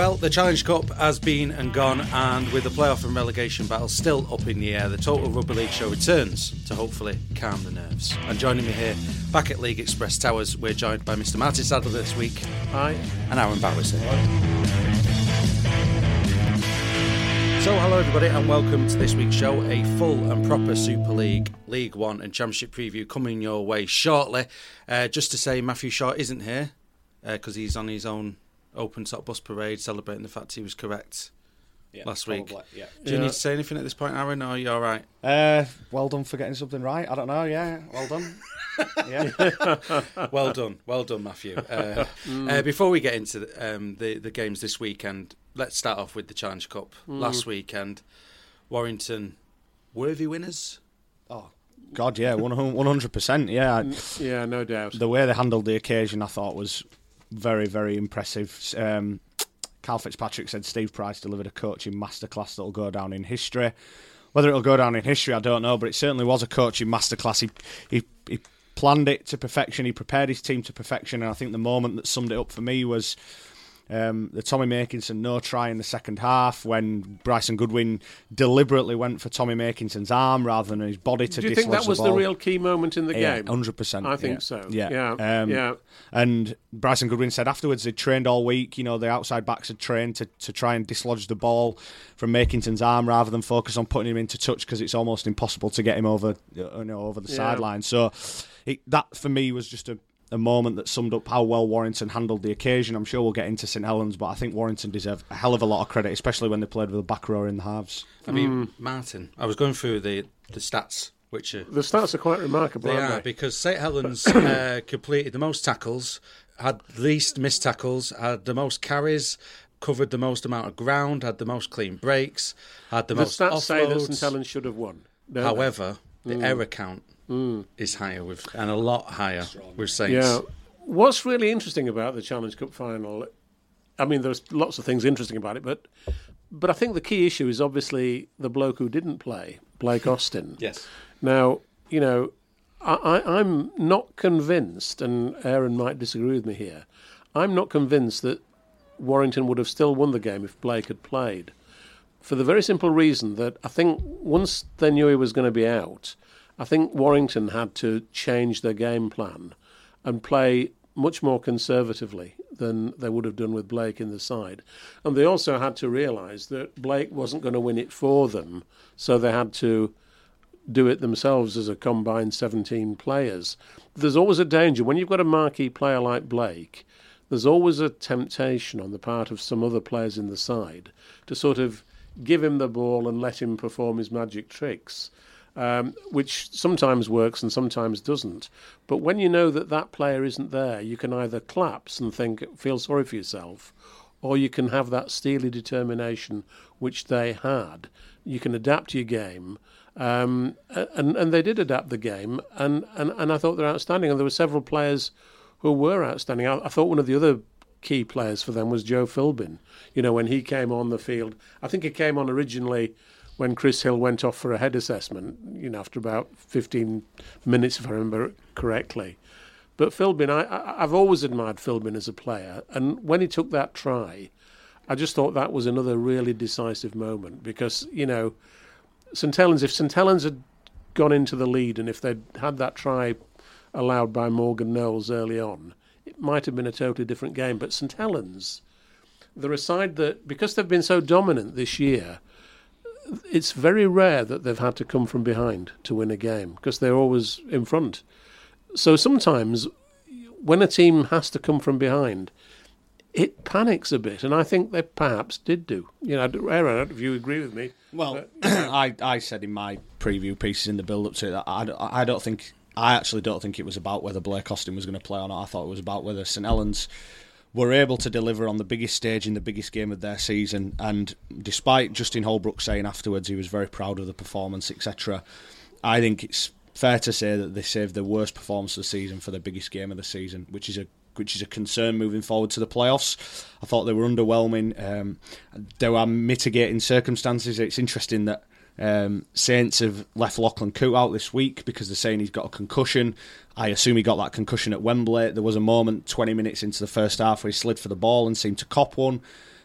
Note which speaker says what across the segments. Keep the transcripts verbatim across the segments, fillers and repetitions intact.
Speaker 1: Well, the Challenge Cup has been and gone, and with the playoff and relegation battle still up in the air, the Total Rugby League show returns to hopefully calm the nerves. And joining me here, back at League Express Towers, we're joined by Mister Martin Sadler this week.
Speaker 2: Hi.
Speaker 1: And Aaron Barris here. So, hello everybody, and welcome to this week's show. A full and proper Super League, League One and Championship preview coming your way shortly. Uh, just to say, Matthew Shaw isn't here because uh, he's on his own open top bus parade celebrating the fact he was correct yeah, last week.
Speaker 3: Probably, yeah.
Speaker 1: Do you
Speaker 2: yeah.
Speaker 1: need to say anything at this point, Aaron, or are you all right?
Speaker 3: Uh, well done for getting something right. I don't know, yeah. Well done. yeah.
Speaker 1: Well done. Well done, Matthew. Uh, mm. uh, before we get into the, um, the, the games this weekend, let's start off with the Challenge Cup. Mm. Last weekend, Warrington, worthy winners?
Speaker 3: Oh, God, yeah, one hundred percent, yeah.
Speaker 2: Yeah, no doubt.
Speaker 3: The way they handled the occasion, I thought, was very, very impressive. Um, Carl Fitzpatrick said Steve Price delivered a coaching masterclass that'll go down in history. Whether it'll go down in history, I don't know, but it certainly was a coaching masterclass. He, he, he planned it to perfection. He prepared his team to perfection, and I think the moment that summed it up for me was Um, the Tommy Makinson no try in the second half when Bryson Goodwin deliberately went for Tommy Makinson's arm rather than his body to dislodge the ball.
Speaker 2: Do you think that was the, the real key moment in the
Speaker 3: yeah,
Speaker 2: game?
Speaker 3: one hundred percent.
Speaker 2: I think
Speaker 3: yeah.
Speaker 2: so.
Speaker 3: Yeah.
Speaker 2: Yeah.
Speaker 3: Um,
Speaker 2: yeah.
Speaker 3: And Bryson Goodwin said afterwards they'd trained all week, you know, the outside backs had trained to, to try and dislodge the ball from Makinson's arm rather than focus on putting him into touch because it's almost impossible to get him over, you know, over the
Speaker 2: yeah.
Speaker 3: sideline. So it, that for me was just a a moment that summed up how well Warrington handled the occasion. I'm sure we'll get into St Helens, but I think Warrington deserve a hell of a lot of credit, especially when they played with the back row in the halves.
Speaker 1: I mean, mm. Martin, I was going through the, the stats, which are...
Speaker 2: The stats are quite remarkable,
Speaker 1: they
Speaker 2: aren't
Speaker 1: are,
Speaker 2: they?
Speaker 1: because St Helens uh, completed the most tackles, had least missed tackles, had the most carries, covered the most amount of ground, had the most clean breaks, had the,
Speaker 2: the
Speaker 1: most
Speaker 2: stats
Speaker 1: offloads.
Speaker 2: say that St Helens should have won.
Speaker 1: However,
Speaker 2: they?
Speaker 1: the mm. error count mm. is higher with, and a lot higher with Saints.
Speaker 2: Yeah. What's really interesting about the Challenge Cup final, I mean, there's lots of things interesting about it, but but I think the key issue is obviously the bloke who didn't play, Blake Austin.
Speaker 1: Yes.
Speaker 2: Now, you know, I, I, I'm not convinced, and Aaron might disagree with me here, I'm not convinced that Warrington would have still won the game if Blake had played, for the very simple reason that I think once they knew he was going to be out, I think Warrington had to change their game plan and play much more conservatively than they would have done with Blake in the side. And they also had to realise that Blake wasn't going to win it for them, so they had to do it themselves as a combined seventeen players. There's always a danger. When you've got a marquee player like Blake, there's always a temptation on the part of some other players in the side to sort of give him the ball and let him perform his magic tricks. Um, which sometimes works and sometimes doesn't. But when you know that that player isn't there, you can either collapse and think, feel sorry for yourself, or you can have that steely determination which they had. You can adapt your game. Um, and, and they did adapt the game, and, and, and I thought they're outstanding. And there were several players who were outstanding. I, I thought one of the other key players for them was Joe Philbin. You know, when he came on the field, I think he came on originally when Chris Hill went off for a head assessment, you know, after about fifteen minutes, if I remember correctly. But Philbin, I, I, I've always admired Philbin as a player. And when he took that try, I just thought that was another really decisive moment because, you know, St Helens, if St Helens had gone into the lead and if they'd had that try allowed by Morgan Knowles early on, it might have been a totally different game. But St Helens, they're a side that, because they've been so dominant this year, it's very rare that they've had to come from behind to win a game because they're always in front. So sometimes when a team has to come from behind, it panics a bit, and I think they perhaps did do. You know, Aaron, I don't know if you agree with me.
Speaker 3: Well,
Speaker 2: but, you know.
Speaker 3: I, I said in my preview pieces in the build-up to it that I, I don't think, I actually don't think it was about whether Blake Austin was going to play or not. I thought it was about whether St Helens were able to deliver on the biggest stage in the biggest game of their season, and despite Justin Holbrook saying afterwards he was very proud of the performance, et cetera, I think it's fair to say that they saved the worst performance of the season for the biggest game of the season, which is a which is a concern moving forward to the playoffs. I thought they were underwhelming. Um, there were mitigating circumstances. It's interesting that Um, Saints have left Lachlan Coote out this week because they're saying he's got a concussion. I assume he got that concussion at Wembley. There was a moment twenty minutes into the first half where he slid for the ball and seemed to cop one.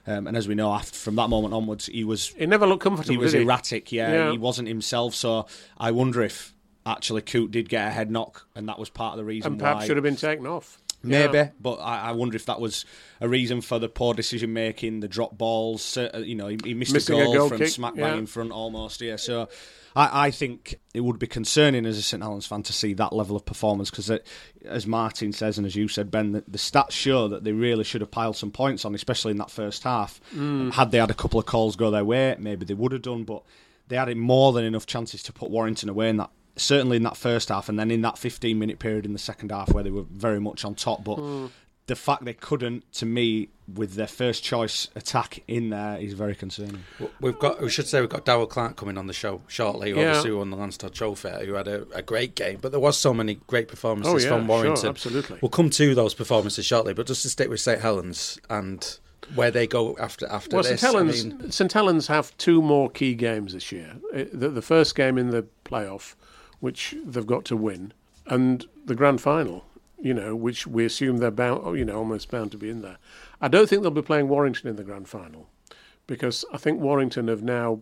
Speaker 3: Um, and as we know, after, from that moment onwards, he was
Speaker 2: He never looked comfortable.
Speaker 3: he was
Speaker 2: did he?
Speaker 3: erratic. Yeah,
Speaker 2: Yeah.
Speaker 3: he wasn't himself. So I wonder if actually Coote did get a head knock, and that was part of the reason
Speaker 2: And perhaps
Speaker 3: why.
Speaker 2: should have been taken off.
Speaker 3: Maybe,
Speaker 2: Yeah.
Speaker 3: but I, I wonder if that was a reason for the poor decision making, the drop balls. Uh, you know, he, he missed
Speaker 2: Missing
Speaker 3: a
Speaker 2: a
Speaker 3: goal,
Speaker 2: goal
Speaker 3: from
Speaker 2: kick,
Speaker 3: smack
Speaker 2: yeah.
Speaker 3: bang in front almost. Yeah, so I, I think it would be concerning as a St Helens fan to see that level of performance because, as Martin says and as you said, Ben, the, the stats show that they really should have piled some points on, especially in that first half.
Speaker 2: Mm.
Speaker 3: Had they had a couple of calls go their way, maybe they would have done, but they had more than enough chances to put Warrington away in that. Certainly in that first half, and then in that fifteen minute period in the second half where they were very much on top. But mm. the fact they couldn't, to me, with their first choice attack in there, is very concerning.
Speaker 1: We've got, we should say, we've got Darrell Clark coming on the show shortly, who
Speaker 2: yeah.
Speaker 1: obviously won the Lance Todd Trophy, who had a, a great game. But there was so many great performances
Speaker 2: oh, yeah,
Speaker 1: from Warrington.
Speaker 2: Sure, absolutely.
Speaker 1: We'll come to those performances shortly, but just to stick with St Helens and where they go after after
Speaker 2: well,
Speaker 1: this.
Speaker 2: St Helens,
Speaker 1: I mean...
Speaker 2: St Helens have two more key games this year. The, the first game in the playoff, which they've got to win, and the grand final, you know, which we assume they're bound, you know, almost bound to be in there. I don't think they'll be playing Warrington in the grand final because I think Warrington have now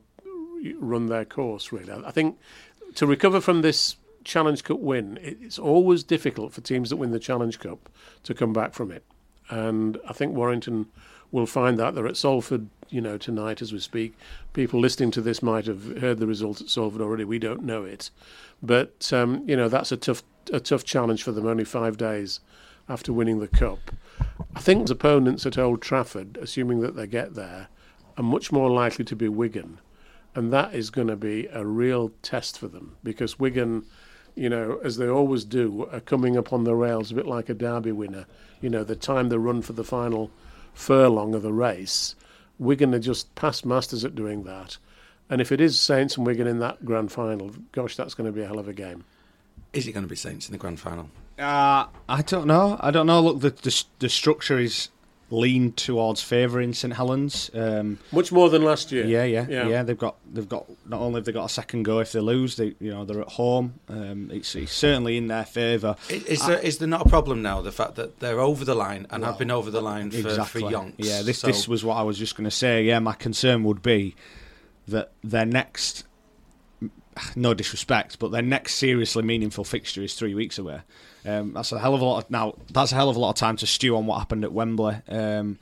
Speaker 2: run their course, really. I think to recover from this Challenge Cup win, it's always difficult for teams that win the Challenge Cup to come back from it. And I think Warrington will find that. They're at Salford, you know, tonight as we speak. People listening to this might have heard the result at Salford already. We don't know it. But, um, you know, that's a tough a tough challenge for them, only five days after winning the Cup. I think opponents at Old Trafford, assuming that they get there, are much more likely to be Wigan. And that is going to be a real test for them because Wigan, you know, as they always do, are coming up on the rails a bit like a derby winner. You know, the time they run for the final furlong of the race, Wigan are just past masters at doing that. And if it is Saints and Wigan in that grand final, gosh, that's going to be a hell of a game.
Speaker 1: Is it going to be Saints in the grand final?
Speaker 3: Uh, I don't know. I don't know. Look, the the, the structure is leaned towards favouring St Helens. Um,
Speaker 2: Much more than last year.
Speaker 3: Yeah, yeah, yeah,
Speaker 2: yeah.
Speaker 3: They've got they've got not only have they got a second go if they lose, they you know they're at home. Um, it's, it's certainly in their favour.
Speaker 1: Is there is there not a problem now? The fact that they're over the line and well, have been over the line for,
Speaker 3: exactly.
Speaker 1: for yonks.
Speaker 3: Yeah, this
Speaker 1: so.
Speaker 3: this was what I was just going to say. Yeah, my concern would be that their next, no disrespect, but their next seriously meaningful fixture is three weeks away. Um, that's a hell of a lot. Of, now that's a hell of a lot of time to stew on what happened at Wembley, um,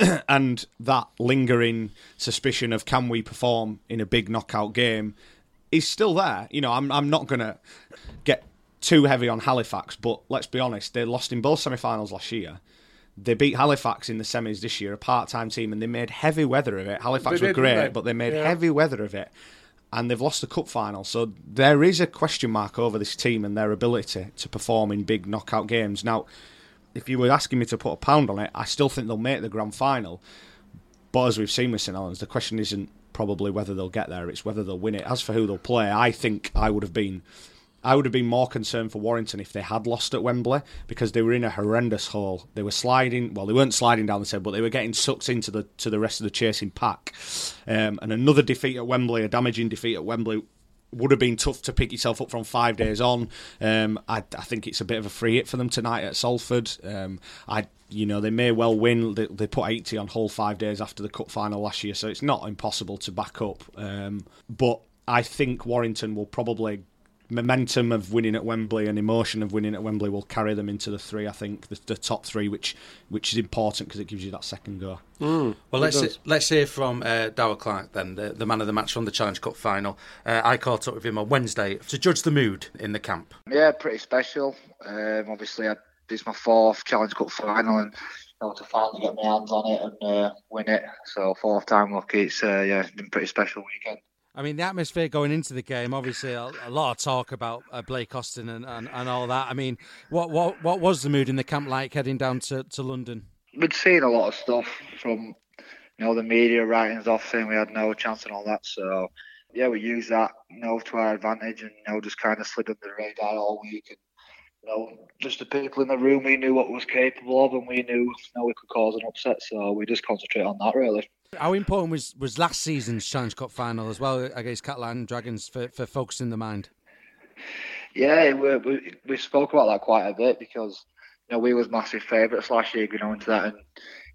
Speaker 3: and that lingering suspicion of can we perform in a big knockout game is still there. You know, I'm I'm not going to get too heavy on Halifax, but let's be honest, they lost in both semi-finals last year. They beat Halifax in the semis this year, a part-time team, and they made heavy weather of it. Halifax
Speaker 2: They
Speaker 3: were
Speaker 2: did,
Speaker 3: great,
Speaker 2: didn't they?
Speaker 3: but they made
Speaker 2: Yeah.
Speaker 3: heavy weather of it. And they've lost the cup final. So there is a question mark over this team and their ability to perform in big knockout games. Now, if you were asking me to put a pound on it, I still think they'll make the grand final. But as we've seen with St Helens, the question isn't probably whether they'll get there, it's whether they'll win it. As for who they'll play, I think I would have been... I would have been more concerned for Warrington if they had lost at Wembley because they were in a horrendous hole. They were sliding, well, they weren't sliding down the table, but they were getting sucked into the to the rest of the chasing pack. Um, and another defeat at Wembley, a damaging defeat at Wembley, would have been tough to pick yourself up from five days on. Um, I, I think it's a bit of a free hit for them tonight at Salford. Um, I, you know, they may well win. They, they put eighty on Hull five days after the cup final last year, so it's not impossible to back up. Um, but I think Warrington will probably... momentum of winning at Wembley and emotion of winning at Wembley will carry them into the three, I think, the, the top three, which which is important because it gives you that second go.
Speaker 2: Mm,
Speaker 1: well, let's see, let's hear from uh, Darrell Clark then, the, the man of the match from the Challenge Cup final. Uh, I caught up with him on Wednesday to judge the mood in the camp.
Speaker 4: Yeah, pretty special. Um, obviously, I, this is my fourth Challenge Cup final and you know, to finally get my hands on it and uh, win it. So fourth time lucky. It's uh, yeah, it's been a pretty special weekend.
Speaker 1: I mean, the atmosphere going into the game, obviously a, a lot of talk about uh, Blake Austin and, and, and all that. I mean, what what what was the mood in the camp like heading down to, to London?
Speaker 4: We'd seen a lot of stuff from, you know, the media writings off saying we had no chance and all that. So, yeah, we used that, you know, to our advantage and, you know, just kind of slid under the radar all week. And, you know, just the people in the room, we knew what we was capable of and we knew, you know, we could cause an upset. So we just concentrate on that, really.
Speaker 1: How important was, was last season's Challenge Cup final as well against Catalan Dragons for, for focusing the mind?
Speaker 4: Yeah, we, we we spoke about that quite a bit because you know we was massive favourites last year going on into that, and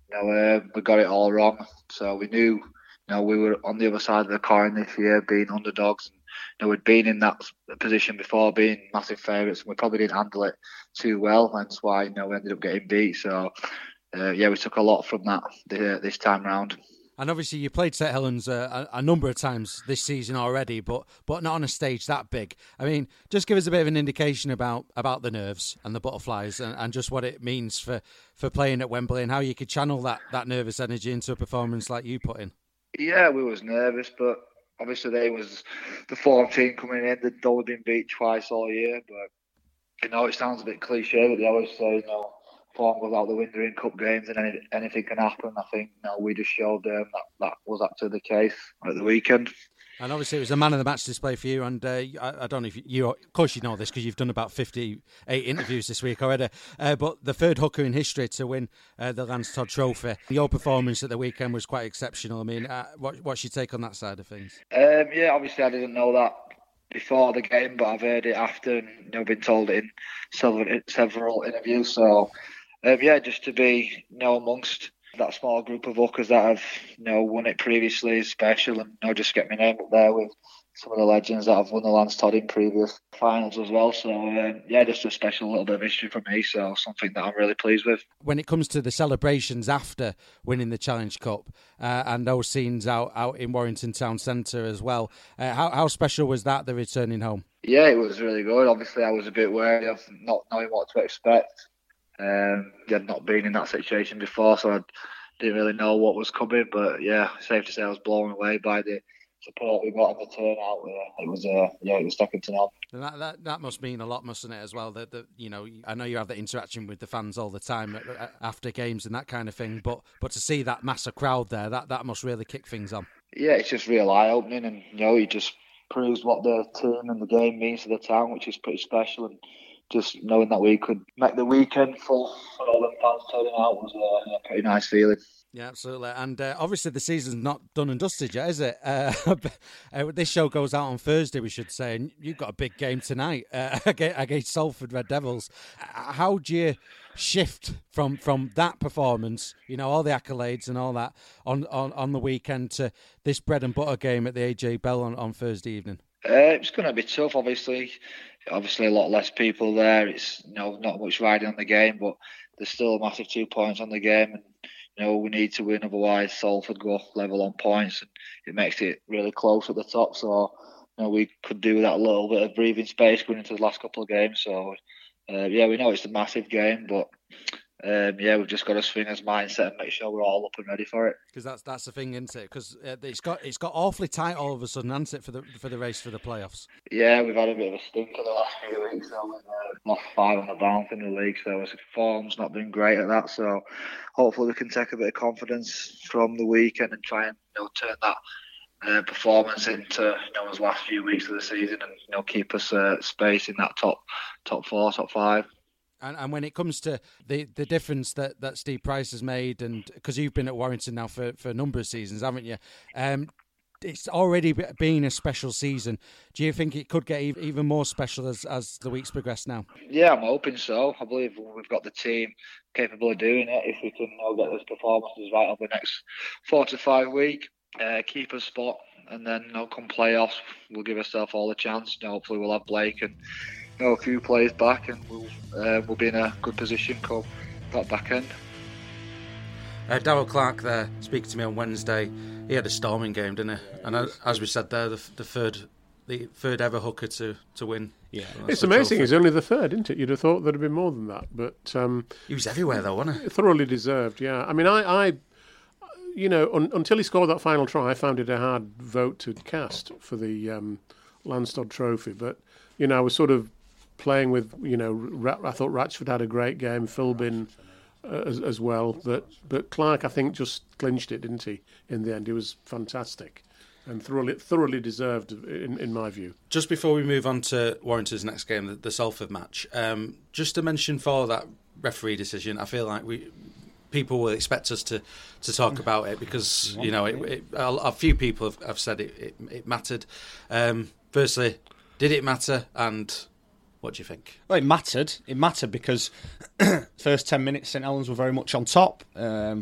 Speaker 4: you know, uh, we got it all wrong. So we knew, you know, we were on the other side of the coin this year, being underdogs. And, you know, we'd been in that position before, being massive favourites, and we probably didn't handle it too well. Hence why, you know, we ended up getting beat. So, uh, yeah, we took a lot from that this time round.
Speaker 1: And obviously, you played St Helens uh, a, a number of times this season already, but but not on a stage that big. I mean, just give us a bit of an indication about, about the nerves and the butterflies, and, and just what it means for, for playing at Wembley, and how you could channel that, that nervous energy into a performance like you put in.
Speaker 4: Yeah, we was nervous, but obviously they was the form team coming in. They'd only been beat twice all year, but you know, it sounds a bit cliche, but they always say, you know, form goes out the window in cup games, and any, anything can happen. I think, you know, we just showed them that that was actually the case at the weekend.
Speaker 1: And obviously, it was a man of the match display for you. And uh, I, I don't know if you, you, of course, you know this because you've done about fifty-eight interviews this week already. Uh, but the third hooker in history to win uh, the Lance Todd Trophy. Your performance at the weekend was quite exceptional. I mean, uh, what, what's your take on that side of things?
Speaker 4: Um, yeah, obviously, I didn't know that before the game, but I've heard it after, and, you know, been told it in several, several interviews. So, um, yeah, just to be, you know, amongst that small group of hookers that have, you know, won it previously is special, and, you know, just get my name up there with some of the legends that have won the Lance Todd in previous finals as well. So, um, yeah, just a special little bit of history for me, so something that I'm really pleased with.
Speaker 1: When it comes to the celebrations after winning the Challenge Cup, uh, and those scenes out, out in Warrington Town Centre as well, uh, how, how special was that, the returning home?
Speaker 4: Yeah, it was really good. Obviously, I was a bit wary of not knowing what to expect. Um, I'd not been in that situation before, so I didn't really know what was coming. But yeah, safe to say I was blown away by the support we got and the turnout. Uh, it was, uh, yeah, it was second to none.
Speaker 1: And that, that that must mean a lot, mustn't it, as well? That, that you know, I know you have that interaction with the fans all the time after games and that kind of thing. But but to see that massive crowd there, that, that must really kick things on.
Speaker 4: Yeah, it's just real eye opening, and you know, it just proves what the team and the game means to the town, which is pretty special. And just knowing that we could make the weekend full for all the fans turning out was uh, a pretty nice feeling.
Speaker 1: Yeah, absolutely. And uh, obviously the season's not done and dusted yet, is it? Uh, uh, this show goes out on Thursday, we should say, and you've got a big game tonight uh, against Salford Red Devils. How do you shift from, from that performance, you know, all the accolades and all that on, on, on the weekend to this bread and butter game at the A J Bell on, on Thursday evening?
Speaker 4: Uh, it's going to be tough, obviously. Obviously, a lot less people there. It's, you know, not much riding on the game, but there's still a massive two points on the game, and you know, we need to win, otherwise Salford go level on points, and it makes it really close at the top. So, you know, we could do that little bit of breathing space going into the last couple of games. So, uh, yeah, we know it's a massive game, but um, yeah, we've just got to swing as mindset and make sure we're all up and ready for it.
Speaker 1: Because that's that's the thing, isn't it? Because uh, it's got it's got awfully tight all of a sudden, hasn't it, for the for the race for the playoffs?
Speaker 4: Yeah, we've had a bit of a stinker the last few weeks. So we've uh, lost five on the bounce in the league, so the form's not been great at that. So hopefully we can take a bit of confidence from the weekend and try and, you know, turn that uh, performance into, you know, those last few weeks of the season, and, you know, keep us uh, space in that top top four, top five.
Speaker 1: And, and when it comes to the, the difference that, that Steve Price has made, and because you've been at Warrington now for, for a number of seasons, haven't you? Um, it's already been a special season. Do you think it could get even more special as, as the weeks progress now?
Speaker 4: Yeah, I'm hoping so. I believe we've got the team capable of doing it if we can, you know, get those performances right over the next four to five weeks, uh, keep a spot, and then, you know, come playoffs, we'll give ourselves all a chance. You know, hopefully we'll have Blake and, you know, a few players back, and we'll uh, we'll be in a good position come that back end.
Speaker 1: Uh, Darryl Clark there speaking to me on Wednesday. He had a storming game, didn't he? And as we said there, the, the third the third ever hooker to, to win.
Speaker 2: Yeah, it's amazing. He's only the third, isn't it? You'd have thought there'd have been more than that, but um,
Speaker 1: he was everywhere though, wasn't he?
Speaker 2: Thoroughly deserved. Yeah, I mean, I, I you know, un, until he scored that final try, I found it a hard vote to cast for the um, Lance Todd Trophy. But you know, I was sort of playing with, you know, I thought Ratchford had a great game, Philbin uh, as, as well, but but Clark, I think, just clinched it, didn't he? In the end, he was fantastic and thoroughly thoroughly deserved, in, in my view. Just
Speaker 1: before we move on to Warrington's next game, the, the Salford match, um, just to mention for that referee decision, I feel like we people will expect us to, to talk about it because, you know, it, it, a, a few people have, have said it, it, it mattered. Um, firstly, did it matter, and what do you think?
Speaker 3: Well, it mattered. It mattered because first ten minutes, St Helens were very much on top. Um,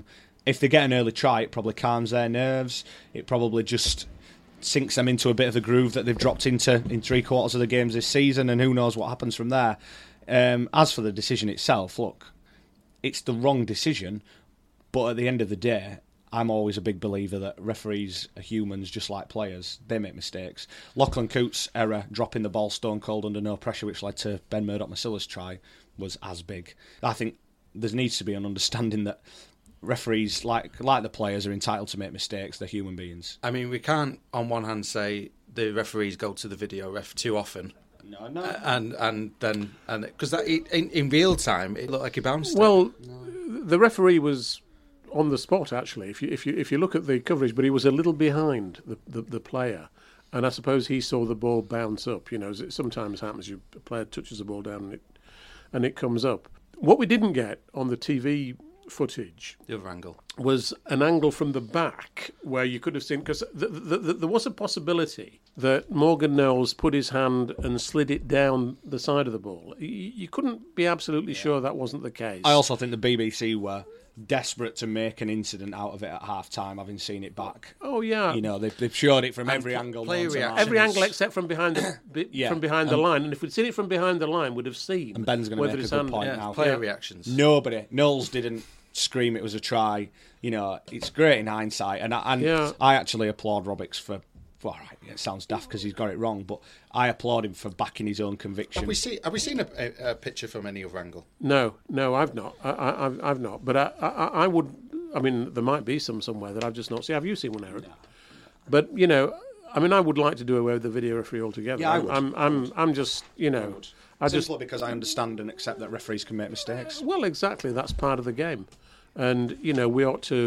Speaker 3: if they get an early try, it probably calms their nerves. It probably just sinks them into a bit of a groove that they've dropped into in three quarters of the games this season, and who knows what happens from there. Um, as for the decision itself, look, it's the wrong decision, but at the end of the day, I'm always a big believer that referees are humans just like players. They make mistakes. Lachlan Coote's error, dropping the ball stone cold under no pressure, which led to Ben Murdoch-Masilla's try, was as big. I think there needs to be an understanding that referees, like like the players, are entitled to make mistakes. They're human beings.
Speaker 1: I mean, we can't, on one hand, say the referees go to the video ref too often.
Speaker 3: No, no.
Speaker 1: Uh, and and then and because that in, in real time it looked like he bounced.
Speaker 2: Well,
Speaker 1: it.
Speaker 2: the referee was on the spot actually. If you if you if you look at the coverage, but he was a little behind the the, the player, and I suppose he saw the ball bounce up. You know, as it sometimes happens, you a player touches the ball down and it and it comes up. What we didn't get on the T V footage,
Speaker 1: the other angle,
Speaker 2: was an angle from the back where you could have seen, because the, the, the, there was a possibility that Morgan Knowles put his hand and slid it down the side of the ball. You, you couldn't be absolutely yeah. sure that wasn't the case.
Speaker 3: I also think the B B C were desperate to make an incident out of it at half time, having seen it back.
Speaker 2: Oh yeah,
Speaker 3: you know they've, they've showed it from
Speaker 1: and
Speaker 3: every angle,
Speaker 2: every angle except from behind the yeah. from behind the um, line. And if we'd seen it from behind the line, we'd have seen.
Speaker 3: And Ben's going to make a good hand, point
Speaker 1: yeah,
Speaker 3: now.
Speaker 1: Player
Speaker 3: yeah.
Speaker 1: reactions.
Speaker 3: Nobody, Knowles didn't scream it was a try. You know, it's great in hindsight, and I, and
Speaker 2: yeah.
Speaker 3: I actually applaud Roberts for. Well, right, it sounds daft because he's got it wrong, but I applaud him for backing his own conviction.
Speaker 1: Have we seen? Have we seen a, a, a picture from any other angle?
Speaker 2: No, no, I've not. I, I, I've, I've not. But I, I, I would. I mean, there might be some somewhere that I've just not seen. Have you seen one, Aaron?
Speaker 3: No.
Speaker 2: But you know, I mean, I would like to do away with the video referee altogether.
Speaker 3: Yeah, I would.
Speaker 2: I'm, I'm, I'm just, you know,
Speaker 3: I,
Speaker 2: I
Speaker 3: just
Speaker 2: just
Speaker 3: because I understand and accept that referees can make mistakes.
Speaker 2: Well, exactly. That's part of the game, and you know, we ought to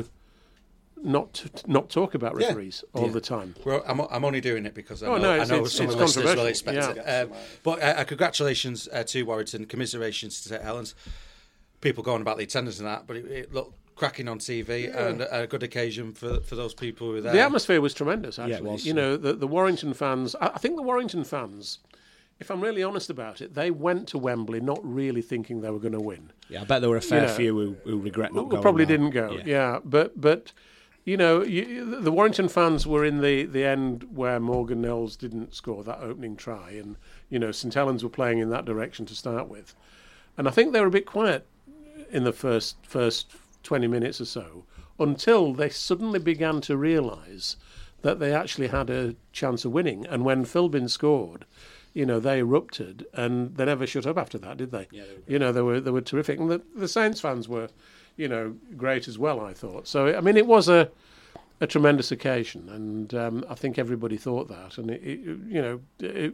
Speaker 2: not not talk about referees yeah. all
Speaker 1: yeah.
Speaker 2: the time.
Speaker 1: Well, I'm, I'm only doing it because I know,
Speaker 2: oh, no,
Speaker 1: I know
Speaker 2: it's,
Speaker 1: some
Speaker 2: it's
Speaker 1: of the listeners will expect
Speaker 2: yeah.
Speaker 1: it. Um, but uh, congratulations uh, to Warrington, commiserations to Saint Helens. People going about the attendance and that, but it, it looked cracking on T V yeah. and a good occasion for for those people who were there.
Speaker 2: The atmosphere was tremendous, actually.
Speaker 3: Yeah, it was.
Speaker 2: You know, the, the Warrington fans, I, I think the Warrington fans, if I'm really honest about it, they went to Wembley not really thinking they were going to win.
Speaker 3: Yeah, I bet there were a fair
Speaker 2: you know,
Speaker 3: few who, who regret not
Speaker 2: who
Speaker 3: going.
Speaker 2: Probably
Speaker 3: now.
Speaker 2: didn't go, yeah. yeah. But, but you know, you, the Warrington fans were in the, the end where Morgan Knowles didn't score that opening try, and, you know, St Helens were playing in that direction to start with. And I think they were a bit quiet in the first first twenty minutes or so, until they suddenly began to realise that they actually had a chance of winning. And when Philbin scored, you know, they erupted, and they never shut up after that, did they?
Speaker 3: Yeah, they were
Speaker 2: you know, they were they were terrific, and the, the Saints fans were, you know, great as well, I thought. So I mean, it was a a tremendous occasion, and um, I think everybody thought that. And it, it, you know, it,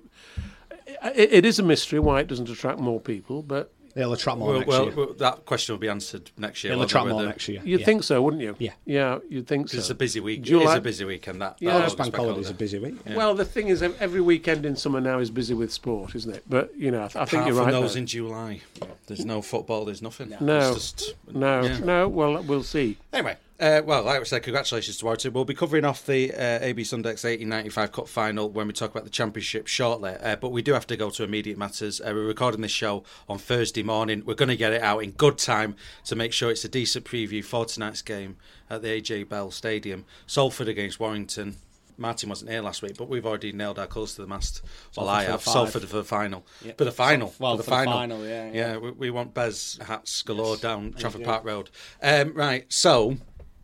Speaker 2: it, it is a mystery why it doesn't attract more people, but.
Speaker 3: They'll attract more
Speaker 1: well,
Speaker 3: next
Speaker 1: well,
Speaker 3: year.
Speaker 1: Well, that question will be answered next year.
Speaker 3: They'll attract more
Speaker 1: the,
Speaker 3: next year.
Speaker 2: You'd
Speaker 3: yeah.
Speaker 2: think so, wouldn't you?
Speaker 3: Yeah.
Speaker 2: Yeah, you'd think so.
Speaker 1: It's a busy week.
Speaker 2: July,
Speaker 1: it is a busy weekend, that.
Speaker 2: Yeah.
Speaker 1: that
Speaker 3: Bank holiday is a busy week.
Speaker 2: Yeah. Well, the thing is, every weekend in summer now is busy with sport, isn't it? But, you know, I, th- I think you're right.
Speaker 1: Apart from those
Speaker 2: there.
Speaker 1: in July. There's no football, there's nothing.
Speaker 2: No,
Speaker 1: it's just,
Speaker 2: no,
Speaker 1: yeah.
Speaker 2: no, well, we'll see.
Speaker 1: Anyway. Uh, well, like I said, congratulations to Warrington. We'll be covering off the uh, A B Sundex eighteen ninety-five Cup final when we talk about the Championship shortly. Uh, but we do have to go to immediate matters. Uh, we're recording this show on Thursday morning. We're going to get it out in good time to make sure it's a decent preview for tonight's game at the A J Bell Stadium. Salford against Warrington. Martin wasn't here last week, but we've already nailed our colours to the mast. Well, I have. Salford for the final.
Speaker 3: Yep.
Speaker 1: For the final.
Speaker 3: Well,
Speaker 1: for the
Speaker 3: for
Speaker 1: final.
Speaker 3: The final yeah, yeah.
Speaker 1: yeah we, we want Bez hats galore
Speaker 3: yes.
Speaker 1: down Trafford Park Road. Um, right, so...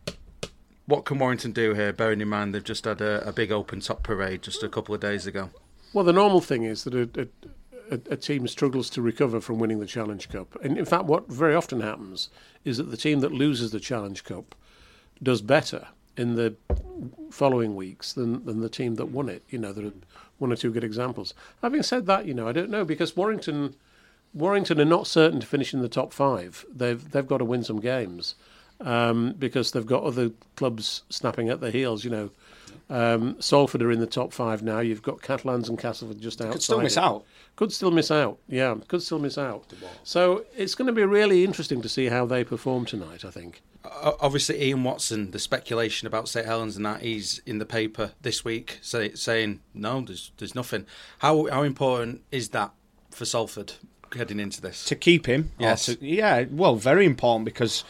Speaker 1: What can Warrington do here, bearing in mind they've just had a, a big open top parade just a couple of days ago?
Speaker 2: Well, the normal thing is that a, a, a team struggles to recover from winning the Challenge Cup. And in fact, what very often happens is that the team that loses the Challenge Cup does better in the following weeks than, than the team that won it. You know, there are one or two good examples. Having said that, you know, I don't know, because Warrington Warrington are not certain to finish in the top five. They've they've got to win some games. Um, because they've got other clubs snapping at their heels, you know. Um, Salford are in the top five now. You've got Catalans and Castleford just outside.
Speaker 3: Could still miss
Speaker 2: it.
Speaker 3: out.
Speaker 2: Could still miss out, yeah. Could still miss out. So it's going to be really interesting to see how they perform tonight, I think.
Speaker 1: Uh, obviously, Ian Watson, the speculation about Saint Helens and that, he's in the paper this week say, saying, no, there's there's nothing. How how important is that for Salford heading into this?
Speaker 3: To keep him?
Speaker 1: Yes.
Speaker 3: To, yeah, well, very important because...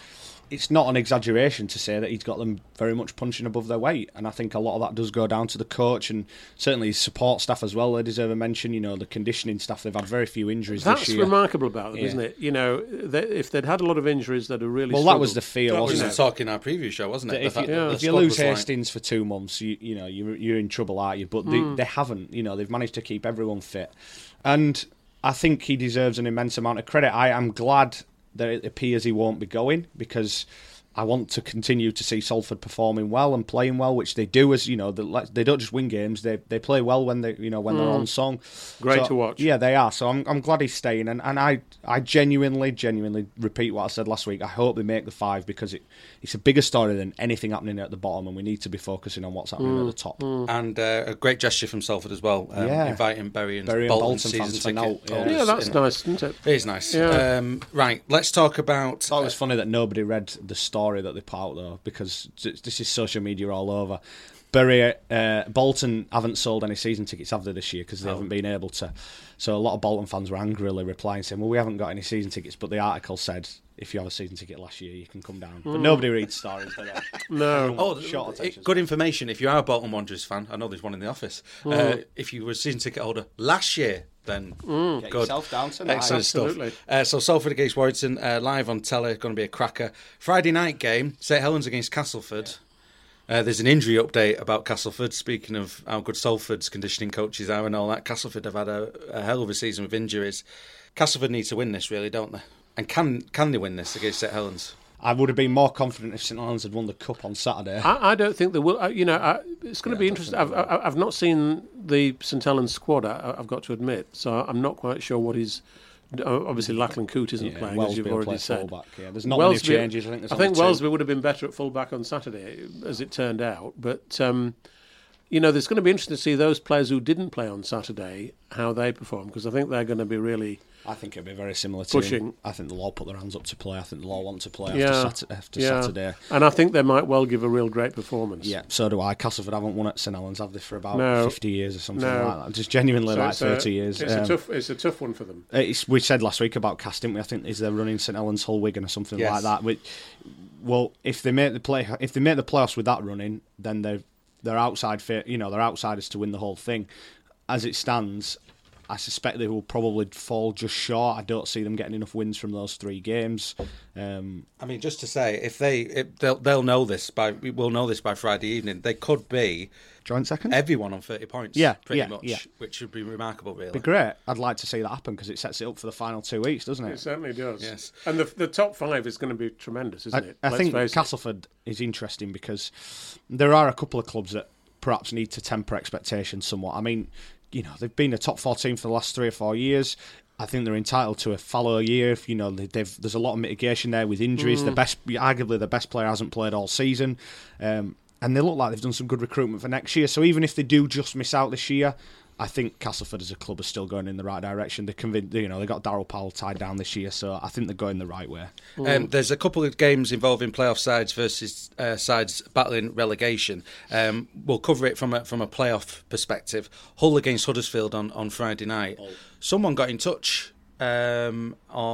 Speaker 3: it's not an exaggeration to say that he's got them very much punching above their weight, and I think a lot of that does go down to the coach and certainly his support staff as well. They deserve a mention. You know, the conditioning staff, they've had very few injuries
Speaker 2: That's
Speaker 3: this year.
Speaker 2: That's remarkable about them,
Speaker 3: yeah.
Speaker 2: isn't it? You know, they, if they'd had a lot of injuries, they'd have really
Speaker 3: Well,
Speaker 2: struggled.
Speaker 3: that was the feel,
Speaker 1: That
Speaker 3: wasn't
Speaker 1: was
Speaker 3: it?
Speaker 1: the talk in our preview show, wasn't it?
Speaker 3: If you,
Speaker 2: yeah.
Speaker 3: if you lose Hastings like... for two months, you, you know, you're, you're in trouble, aren't you? But they, mm. they haven't. You know, they've managed to keep everyone fit. And I think he deserves an immense amount of credit. I am glad that it appears he won't be going, because I want to continue to see Salford performing well and playing well, which they do. As you know, they don't just win games; they they play well when they you know when mm. they're on song.
Speaker 2: Great
Speaker 3: so,
Speaker 2: to watch.
Speaker 3: Yeah, they are. So I'm I'm glad he's staying, and, and I I genuinely genuinely repeat what I said last week. I hope they make the five, because it it's a bigger story than anything happening at the bottom, and we need to be focusing on what's happening mm. at the top.
Speaker 1: Mm. And uh, a great gesture from Salford as well, um,
Speaker 3: yeah.
Speaker 1: inviting Bury and
Speaker 3: Bury
Speaker 1: Bolton,
Speaker 3: Bolton
Speaker 1: season
Speaker 3: fans
Speaker 1: ticket.
Speaker 3: out,
Speaker 2: yeah. yeah, that's nice, isn't it?
Speaker 1: It is nice.
Speaker 2: Yeah.
Speaker 1: Um, right, let's talk about.
Speaker 3: I thought it was funny that nobody read the story that they put out though, because this is social media all over. Bury, uh, Bolton haven't sold any season tickets, have they, this year, because they oh. haven't been able to. So a lot of Bolton fans were angrily replying, saying, well, we haven't got any season tickets, but the article said, if you have a season ticket last year, you can come down. Mm. But nobody reads stories, do they?
Speaker 2: No.
Speaker 1: Oh, it, good information. If you are a Bolton Wanderers fan, I know there's one in the office. Mm. Uh, if you were a season ticket holder last year, then
Speaker 2: mm.
Speaker 3: Get
Speaker 1: good.
Speaker 3: yourself down tonight.
Speaker 1: Excellent
Speaker 2: Absolutely.
Speaker 1: stuff. Uh, so Salford against Warrington, uh, live on telly, going to be a cracker. Friday night game, St Helens against Castleford. Yeah. Uh, there's an injury update about Castleford. Speaking of how good Salford's conditioning coaches are and all that, Castleford have had a, a hell of a season with injuries. Castleford need to win this, really, don't they? And can can they win this against St Helens?
Speaker 3: I would have been more confident if St Helens had won the cup on Saturday.
Speaker 2: I, I don't think they will. I, you know, I, it's going to yeah, be interesting. I've, I, I've not seen the St Helens squad, I, I've got to admit, so I'm not quite sure what is. Obviously, Lachlan Coote isn't
Speaker 3: yeah,
Speaker 2: playing,
Speaker 3: Wellesby
Speaker 2: as you've already said.
Speaker 3: Fullback, yeah. There's not
Speaker 2: Wellesby,
Speaker 3: many changes. I think, there's
Speaker 2: I think
Speaker 3: two.
Speaker 2: Wellesby would have been better at fullback on Saturday, as it turned out. But, um, you know, there's going to be interesting to see those players who didn't play on Saturday, how they perform, because I think they're going to be really...
Speaker 3: I think it'll be very similar to
Speaker 2: pushing.
Speaker 3: Him. I think they'll all put their hands up to play. I think they'll all want to play
Speaker 2: yeah.
Speaker 3: after, Sat- after
Speaker 2: yeah.
Speaker 3: Saturday.
Speaker 2: And I think they might well give a real great performance.
Speaker 3: Yeah, so do I. Castleford haven't won at St Helens, have they, for about
Speaker 2: no.
Speaker 3: fifty years or something
Speaker 2: no.
Speaker 3: like that. Just genuinely
Speaker 2: so
Speaker 3: like
Speaker 2: it's
Speaker 3: thirty
Speaker 2: a,
Speaker 3: years.
Speaker 2: It's,
Speaker 3: um,
Speaker 2: a tough, it's a tough one for them.
Speaker 3: It's, we said last week about Cass, didn't we? I think is they're running St Helens, Hull, Wigan or something
Speaker 1: yes.
Speaker 3: like that. Which, well, if they make the play, if they make the playoffs with that running, then they're they're outside. You know, they're outsiders to win the whole thing. As it stands, I suspect they will probably fall just short. I don't see them getting enough wins from those three games. Um,
Speaker 1: I mean, just to say, if they, if they'll, they'll know this by, we'll know this by Friday evening. They could be
Speaker 3: joint second,
Speaker 1: everyone on thirty points.
Speaker 3: Yeah,
Speaker 1: pretty
Speaker 3: yeah,
Speaker 1: much,
Speaker 3: yeah.
Speaker 1: which would be remarkable. Really,
Speaker 3: be great. I'd like to see that happen because it sets it up for the final two weeks, doesn't it?
Speaker 2: It certainly does.
Speaker 1: Yes,
Speaker 2: and the the top five is going to be tremendous, isn't
Speaker 3: I,
Speaker 2: it?
Speaker 3: I
Speaker 2: Let's
Speaker 3: think
Speaker 2: face
Speaker 3: Castleford
Speaker 2: it.
Speaker 3: is interesting because there are a couple of clubs that perhaps need to temper expectations somewhat. I mean, you know, they've been a top four team for the last three or four years. I think they're entitled to a fallow year. If, you know, they've, there's a lot of mitigation there with injuries. Mm. The best, arguably, the best player hasn't played all season, um, and they look like they've done some good recruitment for next year. So even if they do just miss out this year, I think Castleford as a club is still going in the right direction. They're convinced, you know, they got Darryl Powell tied down this year, so I think they're going the right way.
Speaker 1: Mm. Um, there's a couple of games involving playoff sides versus uh, sides battling relegation. Um, we'll cover it from a from a playoff perspective. Hull against Huddersfield on, on Friday night. Oh. Someone got in touch um,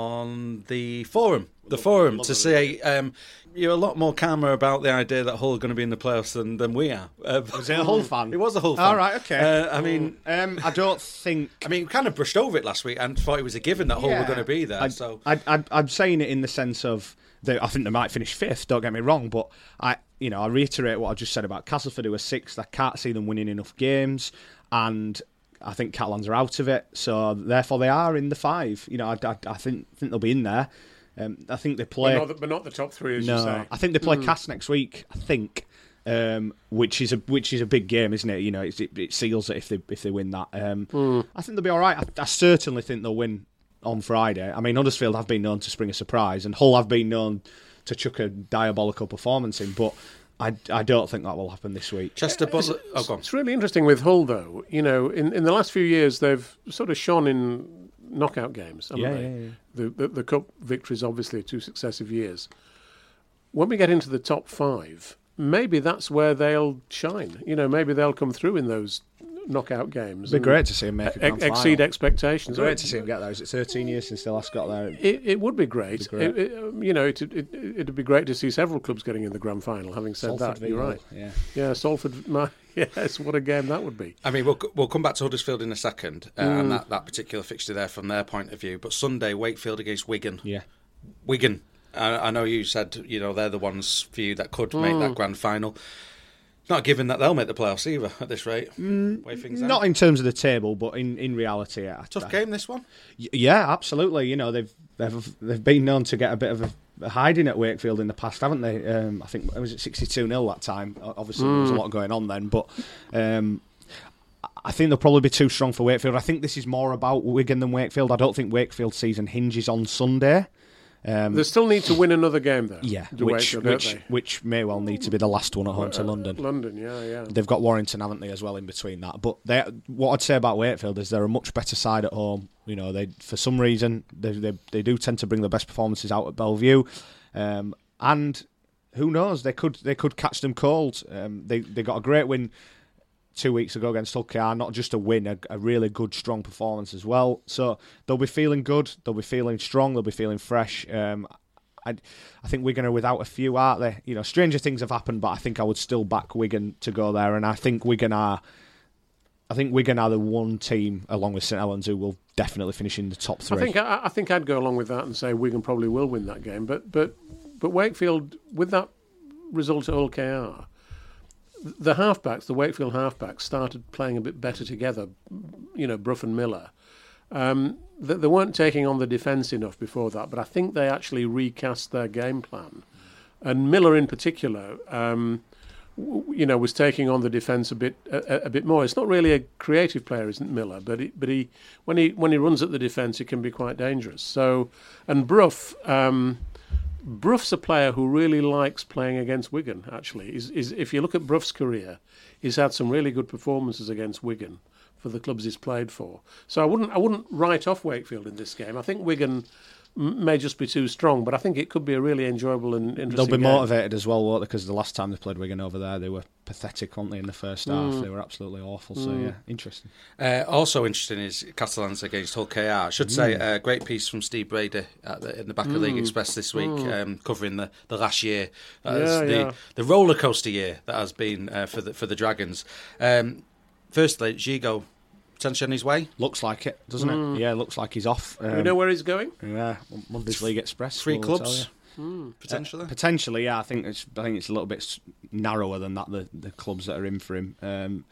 Speaker 1: on the forum, the forum, to say um, you're a lot more calmer about the idea that Hull are going to be in the playoffs than, than we are. Uh,
Speaker 3: was it a Hull fan?
Speaker 1: It was a Hull fan.
Speaker 3: All right, okay.
Speaker 1: Uh, I mean,
Speaker 3: um, I don't think.
Speaker 1: I mean, we kind of brushed over it last week and thought it was a given that Hull
Speaker 3: yeah.
Speaker 1: were going to be there.
Speaker 3: I,
Speaker 1: so
Speaker 3: I, I, I'm saying it in the sense of that I think they might finish fifth. Don't get me wrong, but I, you know, I reiterate what I just said about Castleford, who are sixth. I can't see them winning enough games, and I think Catalans are out of it, so therefore they are in the five. You know, I, I, I think think they'll be in there. Um, I think they play,
Speaker 2: but not the, but not the top three, as
Speaker 3: no,
Speaker 2: you say.
Speaker 3: I think they play
Speaker 2: mm.
Speaker 3: Cass next week. I think, um, which is a which is a big game, isn't it? You know, it, it, it seals it if they if they win that. Um,
Speaker 2: mm.
Speaker 3: I think they'll be all right. I, I certainly think they'll win on Friday. I mean, Huddersfield have been known to spring a surprise, and Hull have been known to chuck a diabolical performance in, but I, I don't think that will happen this week.
Speaker 1: Chester Butler.
Speaker 2: It's,
Speaker 1: oh, go on.
Speaker 2: It's really interesting with Hull, though. You know, in, in the last few years, they've sort of shone in knockout games, haven't
Speaker 3: yeah,
Speaker 2: they?
Speaker 3: Yeah, yeah.
Speaker 2: The, the the cup victories, obviously, two successive years. When we get into the top five, maybe that's where they'll shine. You know, maybe they'll come through in those knockout games.
Speaker 3: It'd be great to see him make a grand
Speaker 2: e- exceed
Speaker 3: final.
Speaker 2: expectations.
Speaker 3: Great to see him get there. Is it thirteen years since they last got there?
Speaker 2: It, it would be great.
Speaker 3: It'd be great.
Speaker 2: It, it, you know, it, it, it'd be great to see several clubs getting in the grand final. Having said
Speaker 3: Salford
Speaker 2: that,
Speaker 3: v
Speaker 2: you're
Speaker 3: Hull,
Speaker 2: right.
Speaker 3: Yeah,
Speaker 2: yeah, Salford. My, yes, what a game that would be.
Speaker 1: I mean, we'll we'll come back to Huddersfield in a second uh,
Speaker 2: Mm.
Speaker 1: and that, that particular fixture there from their point of view. But Sunday, Wakefield against Wigan.
Speaker 3: yeah.
Speaker 1: Wigan. I, I know you said you know they're the ones for you that could make that grand final. Not given that they'll make the playoffs either at this rate. Way things are.
Speaker 3: Not in terms of the table, but in, in reality, yeah.
Speaker 1: Tough game this one.
Speaker 3: Y- Yeah, absolutely. You know, they've they've they've been known to get a bit of a, a hiding at Wakefield in the past, haven't they? Um, I think it was at sixty-two nil that time. O- Obviously, there was a lot going on then, but um, I think they'll probably be too strong for Wakefield. I think this is more about Wigan than Wakefield. I don't think Wakefield's season hinges on Sunday. Um,
Speaker 2: They still need to win another game, though.
Speaker 3: yeah,
Speaker 2: to
Speaker 3: which
Speaker 2: Wakefield, don't
Speaker 3: which
Speaker 2: they?
Speaker 3: which may well need to be the last one at home to
Speaker 2: Uh,
Speaker 3: London.
Speaker 2: London, yeah, yeah.
Speaker 3: They've got Warrington, haven't they, as well in between that. But they, what I'd say about Wakefield is they're a much better side at home. You know, they for some reason they they, they do tend to bring the best performances out at Bellevue, um, and who knows, they could they could catch them cold. Um, they they got a great win two weeks ago against Hull K R, not just a win, a, a really good, strong performance as well. So they'll be feeling good, they'll be feeling strong, they'll be feeling fresh. Um, I, I think Wigan are without a few, aren't they? You know, stranger things have happened, but I think I would still back Wigan to go there, and I think Wigan are, I think Wigan are the one team along with St Helens who will definitely finish in the top three.
Speaker 2: I think I, I think I'd go along with that and say Wigan probably will win that game. But but but Wakefield, with that result at Hull K R, the halfbacks, the Wakefield halfbacks, started playing a bit better together. You know, Brough and Miller. Um, they, they weren't taking on the defence enough before that, but I think they actually recast their game plan. And Miller, in particular, um, w- you know, was taking on the defence a bit a, a bit more. It's not really a creative player, isn't Miller? But he, but he when he when he runs at the defence, it can be quite dangerous. So, and Brough. Um, Brough's a player who really likes playing against Wigan, actually. He's, he's, if you look at Brough's career, he's had some really good performances against Wigan for the clubs he's played for. So I wouldn't I wouldn't write off Wakefield in this game. I think Wigan m- may just be too strong, but I think it could be a really enjoyable and interesting
Speaker 3: They'll be
Speaker 2: game.
Speaker 3: motivated as well, won't they? Because the last time they played Wigan over there, they were pathetic, weren't they, in the first half?
Speaker 2: Mm.
Speaker 3: They were absolutely awful. So, yeah, interesting.
Speaker 1: Uh, also interesting is Catalans against Hull K R. I should say a uh, great piece from Steve Brady at the, in the back of League Express this week, um, covering the, the last year, uh,
Speaker 2: Yeah,
Speaker 1: the
Speaker 2: yeah.
Speaker 1: the roller coaster year that has been uh, for the for the Dragons. Um, firstly, Gigo potentially on his way.
Speaker 3: Looks like it, doesn't it? Yeah, looks like he's off.
Speaker 2: Do we
Speaker 3: Um,
Speaker 2: know where he's going?
Speaker 3: yeah, Monday's League Express.
Speaker 1: Three
Speaker 3: will tell
Speaker 1: clubs
Speaker 3: you.
Speaker 1: potentially.
Speaker 3: Potentially, yeah. I think it's I think it's a little bit s- narrower than that. The the clubs that are in for him. Um,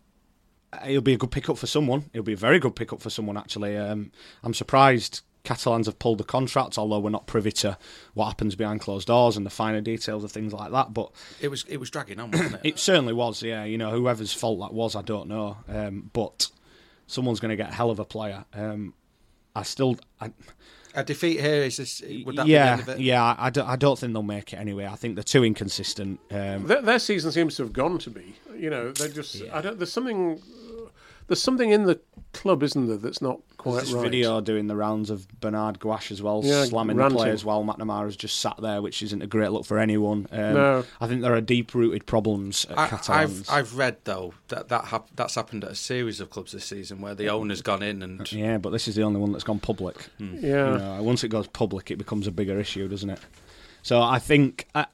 Speaker 3: he'll be a good pickup for someone. He'll be a very good pickup for someone. Actually, um, I'm surprised Catalans have pulled the contract, although we're not privy to what happens behind closed doors and the finer details of things like that. But
Speaker 1: it was it was dragging on, wasn't it?
Speaker 3: it certainly was. Yeah, you know, whoever's fault that was, I don't know. Um, but someone's going to get a hell of a player. Um, I still. I,
Speaker 1: A defeat here is this? Would that
Speaker 3: yeah,
Speaker 1: be the end of it?
Speaker 3: yeah. I don't, I don't think they'll make it anyway. I think they're too inconsistent. Um,
Speaker 2: Their, their season seems to have gone to be. You know, they're just. I don't. There's something. There's something in the club, isn't there, that's not quite
Speaker 3: There's this
Speaker 2: right.
Speaker 3: video doing the rounds of Bernard Gouache as well,
Speaker 2: Yeah,
Speaker 3: slamming
Speaker 2: ranting.
Speaker 3: the players while McNamara's just sat there, which isn't a great look for anyone. Um,
Speaker 2: No.
Speaker 3: I think there are deep-rooted problems at
Speaker 1: I,
Speaker 3: Catalans.
Speaker 1: I've I've read though that that hap- that's happened at a series of clubs this season where the owner's gone in and
Speaker 3: Yeah, but this is the only one that's gone public.
Speaker 2: Yeah.
Speaker 3: You know, once it goes public, it becomes a bigger issue, doesn't it? So I think I,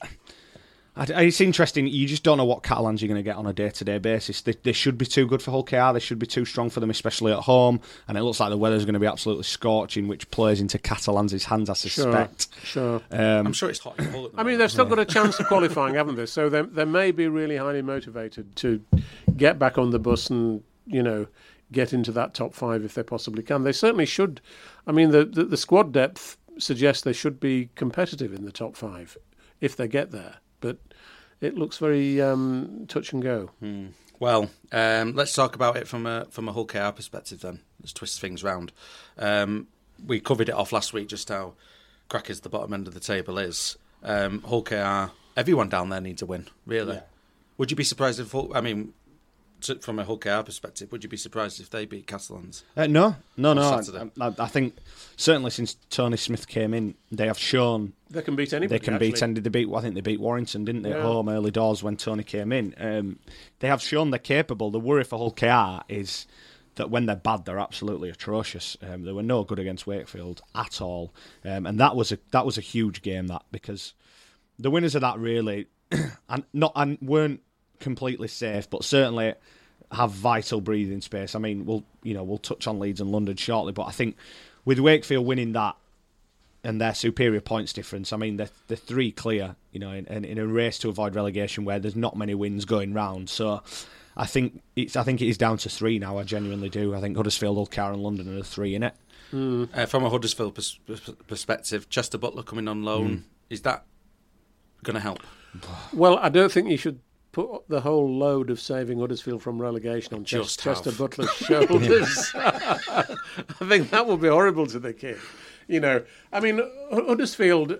Speaker 3: I, it's interesting. You just don't know what Catalans you're going to get on a day-to-day basis. They, they should be too good for Hull K R. They should be too strong for them, especially at home. And it looks like the weather's going to be absolutely scorching, which plays into Catalans' hands, I suspect.
Speaker 2: Sure.
Speaker 3: Um,
Speaker 1: I'm sure it's hot in Hull at the
Speaker 2: I mean,
Speaker 1: moment.
Speaker 2: they've still got a chance of qualifying, haven't they? So they they may be really highly motivated to get back on the bus and, you know, get into that top five if they possibly can. They certainly should. I mean, the, the, the squad depth suggests they should be competitive in the top five if they get there. But it looks very um, touch and go.
Speaker 1: Hmm. Well, um, let's talk about it from a from a Hull K R perspective then. Let's twist things round. Um, we covered it off last week, just how crackers the bottom end of the table is. Um, Hull K R, everyone down there needs a win, really.
Speaker 3: Yeah.
Speaker 1: Would you be surprised if Hull, I mean, to, from a Hull K R perspective, would you be surprised if they beat Castellans?
Speaker 3: Uh, no, no, no.
Speaker 1: Saturday?
Speaker 3: I, I, I think certainly since Tony Smith came in, they have shown
Speaker 2: They can beat anybody.
Speaker 3: they can
Speaker 2: actually.
Speaker 3: beat. And did they beat? I think they beat Warrington, didn't they?
Speaker 2: Yeah.
Speaker 3: At home early doors when Tony came in. Um, they have shown they're capable. The worry for Hull K R is that when they're bad, they're absolutely atrocious. Um, they were no good against Wakefield at all, um, and that was a that was a huge game. That because the winners of that really and not and weren't completely safe, but certainly have vital breathing space. I mean, we'll you know we'll touch on Leeds and London shortly, but I think with Wakefield winning that and their superior points difference, I mean they're, they're three clear, you know, in, in a race to avoid relegation where there's not many wins going round. So I think it's I think it is down to three now. I genuinely do. I think Huddersfield, Hull K R and London are the three in it.
Speaker 1: Mm. Uh, from a Huddersfield pers- perspective, Chester Butler coming on loan, mm. is that going to help?
Speaker 2: Well, I don't think you should put the whole load of saving Huddersfield from relegation on
Speaker 1: Just
Speaker 2: Chester
Speaker 1: have.
Speaker 2: Butler's shoulders. I think that would be horrible to the kid. You know, I mean, Huddersfield,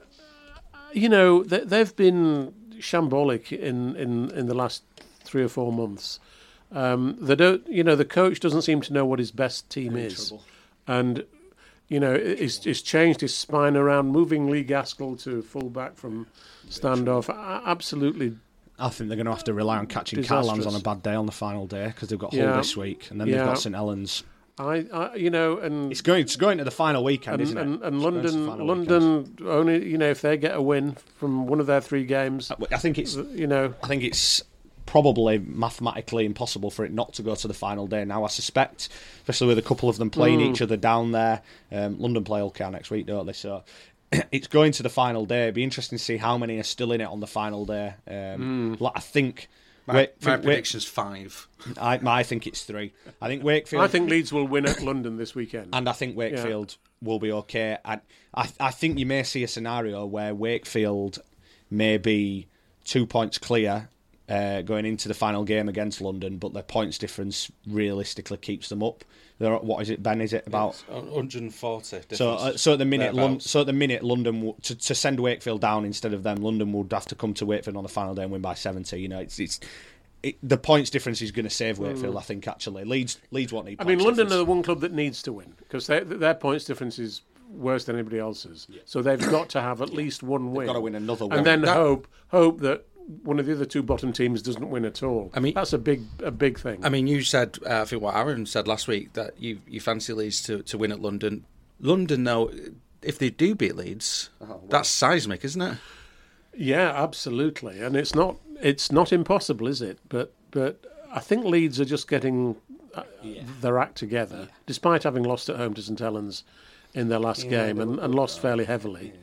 Speaker 2: you know, they, they've been shambolic in, in, in the last three or four months. Um, they don't, you know, the coach doesn't seem to know what his best team
Speaker 3: In
Speaker 2: is,
Speaker 3: trouble.
Speaker 2: and you know, he's, he's changed his spine around, moving Lee Gaskell to full back from standoff. A- Absolutely.
Speaker 3: I think they're going to have to rely on catching
Speaker 2: Disastrous.
Speaker 3: Carlands on a bad day on the final day because they've got Hull
Speaker 2: Yeah.
Speaker 3: this week and then
Speaker 2: Yeah.
Speaker 3: they've got St Helens.
Speaker 2: I, I, you know, and
Speaker 3: It's going. It's going to the final weekend,
Speaker 2: and,
Speaker 3: isn't it?
Speaker 2: and, and
Speaker 3: It's going to the
Speaker 2: London,
Speaker 3: final
Speaker 2: London
Speaker 3: weekend.
Speaker 2: only, you know, if they get a win from one of their three games,
Speaker 3: I think it's.
Speaker 2: you know,
Speaker 3: I think it's probably mathematically impossible for it not to go to the final day. Now, I suspect, especially with a couple of them playing
Speaker 2: Mm.
Speaker 3: each other down there, um, London play Hull K R next week, don't they? So it's going to the final day. It'd be interesting to see how many are still in it on the final day. Um,
Speaker 2: Mm.
Speaker 3: like, I think.
Speaker 1: My,
Speaker 3: Wake,
Speaker 1: my
Speaker 3: think Wake-
Speaker 1: prediction's five.
Speaker 3: I, I think it's three. I think Wakefield.
Speaker 2: I think Leeds will win at London this weekend.
Speaker 3: And I think Wakefield will be okay. I, I I think you may see a scenario where Wakefield may be two points clear uh, going into the final game against London, but their points difference realistically keeps them up. They're, what is it, Ben? Is it about
Speaker 1: It's one hundred forty? Difference.
Speaker 3: so? Uh, so at the minute, Lon-
Speaker 1: Thereabouts.
Speaker 3: so at the minute, London w- to to send Wakefield down instead of them, London would have to come to Wakefield on the final day and win by seventy. You know, it's it's. It, the points difference is going to save Wakefield, I think. Actually, Leeds, Leeds won't need.
Speaker 2: I
Speaker 3: Points
Speaker 2: mean, London
Speaker 3: difference.
Speaker 2: are the one club that needs to win because their points difference is worse than anybody else's. So they've got to have at least one win.
Speaker 3: got to win another one.
Speaker 2: and then
Speaker 1: That-
Speaker 2: hope hope that one of the other two bottom teams doesn't win at all.
Speaker 1: I mean-
Speaker 2: that's a big a big thing.
Speaker 1: I mean, you said, uh, I think what Aaron said last week, that you, you fancy Leeds to, to win at London. London, though, if they do beat Leeds, that's seismic, isn't it?
Speaker 2: Yeah, absolutely, and it's not it's not impossible, is it? But but I think Leeds are just getting uh, their act together, despite having lost at home to St Helens in their last game and, and lost fairly heavily.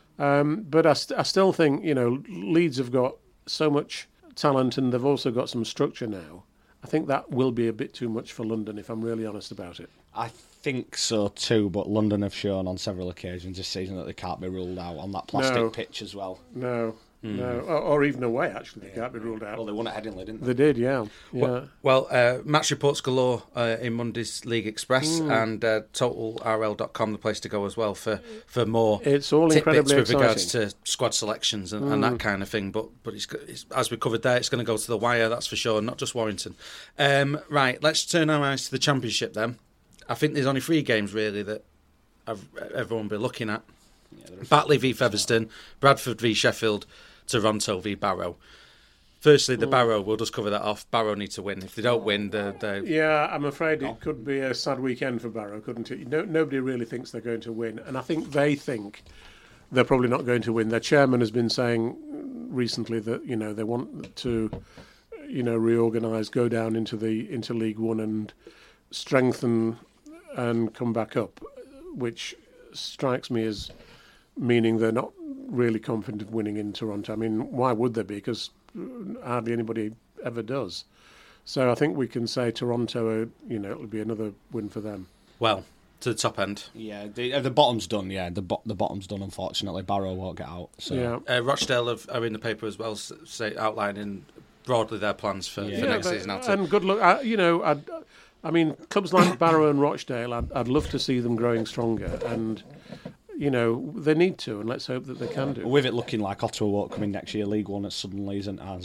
Speaker 2: Um, but I, st- I still think, you know, Leeds have got so much talent and they've also got some structure now. I think that will be a bit too much for London, if I'm really honest about it.
Speaker 3: I think so too, but London have shown on several occasions this season that they can't be ruled out on that plastic
Speaker 2: No.
Speaker 3: pitch as well.
Speaker 2: No, no, or, or even away, actually, they can't be ruled out.
Speaker 3: Well, they won at Headingley, didn't
Speaker 2: They
Speaker 3: they?
Speaker 2: did, yeah. yeah.
Speaker 1: Well, well uh, match reports galore uh, in Monday's League Express and uh, total R L dot com, the place to go as well for, for more
Speaker 2: It's all
Speaker 1: tidbits
Speaker 2: incredibly
Speaker 1: with regards
Speaker 2: exciting.
Speaker 1: to squad selections and, and that kind of thing. But but it's, it's, as we covered there, it's going to go to the wire, that's for sure, not just Warrington. Um, right, let's turn our eyes to the Championship then. I think there's only three games really that I've, everyone will be looking at. Batley v Featherstone, Bradford v Sheffield, Toronto v Barrow. Firstly, the Barrow, we'll just cover that off. Barrow need to win. If they don't win, they're... they're
Speaker 2: Yeah, I'm afraid it could be a sad weekend for Barrow, couldn't it? No, nobody really thinks they're going to win, and I think they think they're probably not going to win. Their chairman has been saying recently that you know they want to, you know, reorganise, go down into the into League One and strengthen and come back up, which strikes me as meaning they're not really confident of winning in Toronto. I mean, why would they be? Because hardly anybody ever does. So I think we can say Toronto, uh, you know, it'll be another win for them.
Speaker 1: well, to the top end.
Speaker 3: Yeah, the, uh, the bottom's done. Yeah, the bo- the bottom's done. Unfortunately, Barrow won't get out. So.
Speaker 2: Yeah.
Speaker 1: Uh, Rochdale have, are in the paper as well, s- say, outlining broadly their plans for,
Speaker 3: Yeah.
Speaker 1: for
Speaker 2: Yeah,
Speaker 1: next
Speaker 2: but-
Speaker 1: season. Now to-
Speaker 2: and good luck. I, you know, I'd, I mean, clubs like Barrow and Rochdale, I'd, I'd love to see them growing stronger, and you know they need to, and let's hope that they can do.
Speaker 3: With it looking like Ottawa won't come in next year, League One it suddenly isn't as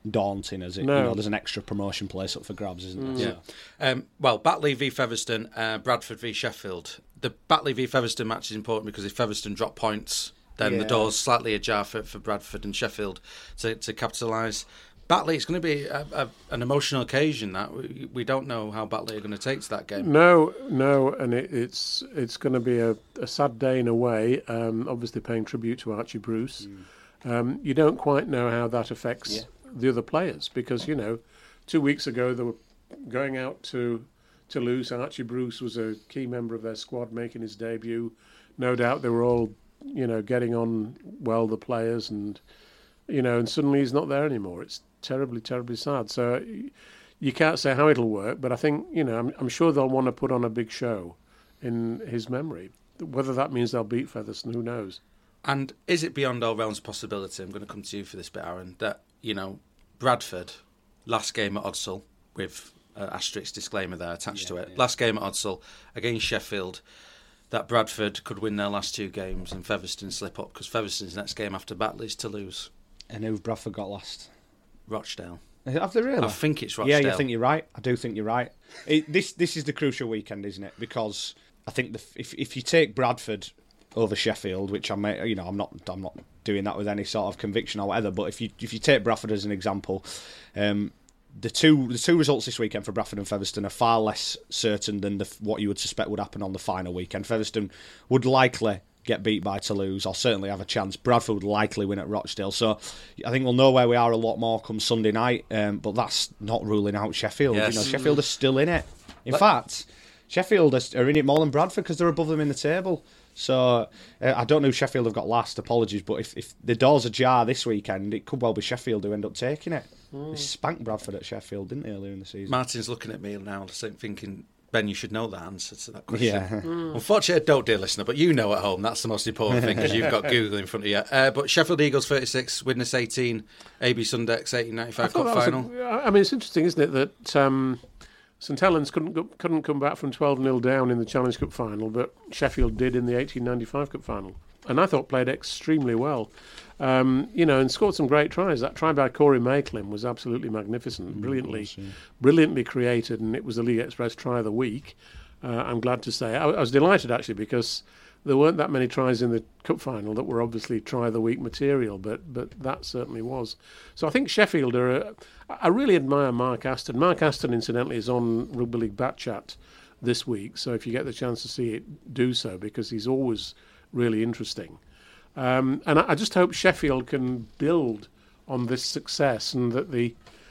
Speaker 3: daunting as it.
Speaker 2: No.
Speaker 3: You know, there's an extra promotion place up for grabs, isn't there?
Speaker 1: Yeah.
Speaker 3: So.
Speaker 1: Um, well, Batley v Featherstone, uh, Bradford v Sheffield. The Batley v Featherstone match is important because if Featherstone drop points, then
Speaker 3: Yeah.
Speaker 1: the door's slightly ajar for, for Bradford and Sheffield to, to capitalise. Batley, it's going to be a, a, an emotional occasion. That we, we don't know how Batley are going to take to that game.
Speaker 2: No, no, and it, it's it's going to be a, a sad day in a way. Um, obviously, paying tribute to Archie Bruce. Mm. Um, you don't quite know how that affects yeah. the other players because you know, two weeks ago they were going out to Toulouse. Archie Bruce was a key member of their squad, making his debut. No doubt they were all, you know, getting on well, the players, and you know, and suddenly he's not there anymore. It's terribly, terribly sad. So you can't say how it'll work, but I think, you know, I'm, I'm sure they'll want to put on a big show in his memory. Whether that means they'll beat Featherstone, who knows?
Speaker 1: And is it beyond all realms of possibility, I'm going to come to you for this bit, Aaron, that, you know, Bradford, last game at Odsal, with uh, asterisk disclaimer there attached yeah, to it, yeah. last game at Odsal against Sheffield, that Bradford could win their last two games and Featherstone slip up, because Featherstone's next game after Batley is Toulouse.
Speaker 3: And who Bradford got last?
Speaker 1: Rochdale.
Speaker 3: Have they really?
Speaker 1: I think it's Rochdale.
Speaker 3: Yeah, you think you're right. I do think you're right. It, this this is the crucial weekend, isn't it? Because I think the, if if you take Bradford over Sheffield, which I may, you know, I'm not I'm not doing that with any sort of conviction or whatever, but if you if you take Bradford as an example, um, the two the two results this weekend for Bradford and Featherstone are far less certain than the, what you would suspect would happen on the final weekend. Featherstone would likely get beat by Toulouse, or certainly have a chance. Bradford would likely win at Rochdale. So I think we'll know where we are a lot more come Sunday night, um, but that's not ruling out Sheffield.
Speaker 1: Yes.
Speaker 3: You know, Sheffield are still in it. In
Speaker 1: Let-
Speaker 3: fact, Sheffield are, are in it more than Bradford because they're above them in the table. So uh, I don't know who Sheffield have got last, apologies, but if, if the door's ajar this weekend, it could well be Sheffield who end up taking it. Mm. They spanked Bradford at Sheffield, didn't they, earlier in the season?
Speaker 1: Martin's looking at me now thinking, Ben, you should know the answer to that question.
Speaker 3: Yeah.
Speaker 1: Mm. Unfortunately, I don't, dear listener, but you know at home. That's the most important thing because you've got Google in front of you. Uh, but Sheffield Eagles thirty-six, Widnes eighteen, A B Sundex eighteen ninety-five Cup final.
Speaker 2: A, I mean, it's interesting, isn't it, that um, St Helens couldn't go, couldn't come back from twelve nil down in the Challenge Cup final, but Sheffield did in the eighteen ninety-five Cup final. And I thought played extremely well. Um, you know, and scored some great tries. That try by Corey Maitland was absolutely magnificent, brilliantly, mm, yeah. brilliantly created, and it was the League Express try of the week. Uh, I'm glad to say. I, I was delighted actually because there weren't that many tries in the cup final that were obviously try of the week material, but but that certainly was. So I think Sheffield are. A, I really admire Mark Aston. Mark Aston, incidentally, is on Rugby League Bat Chat this week. So if you get the chance to see it, do so because he's always really interesting. Um, and I, I just hope Sheffield can build on this success and that the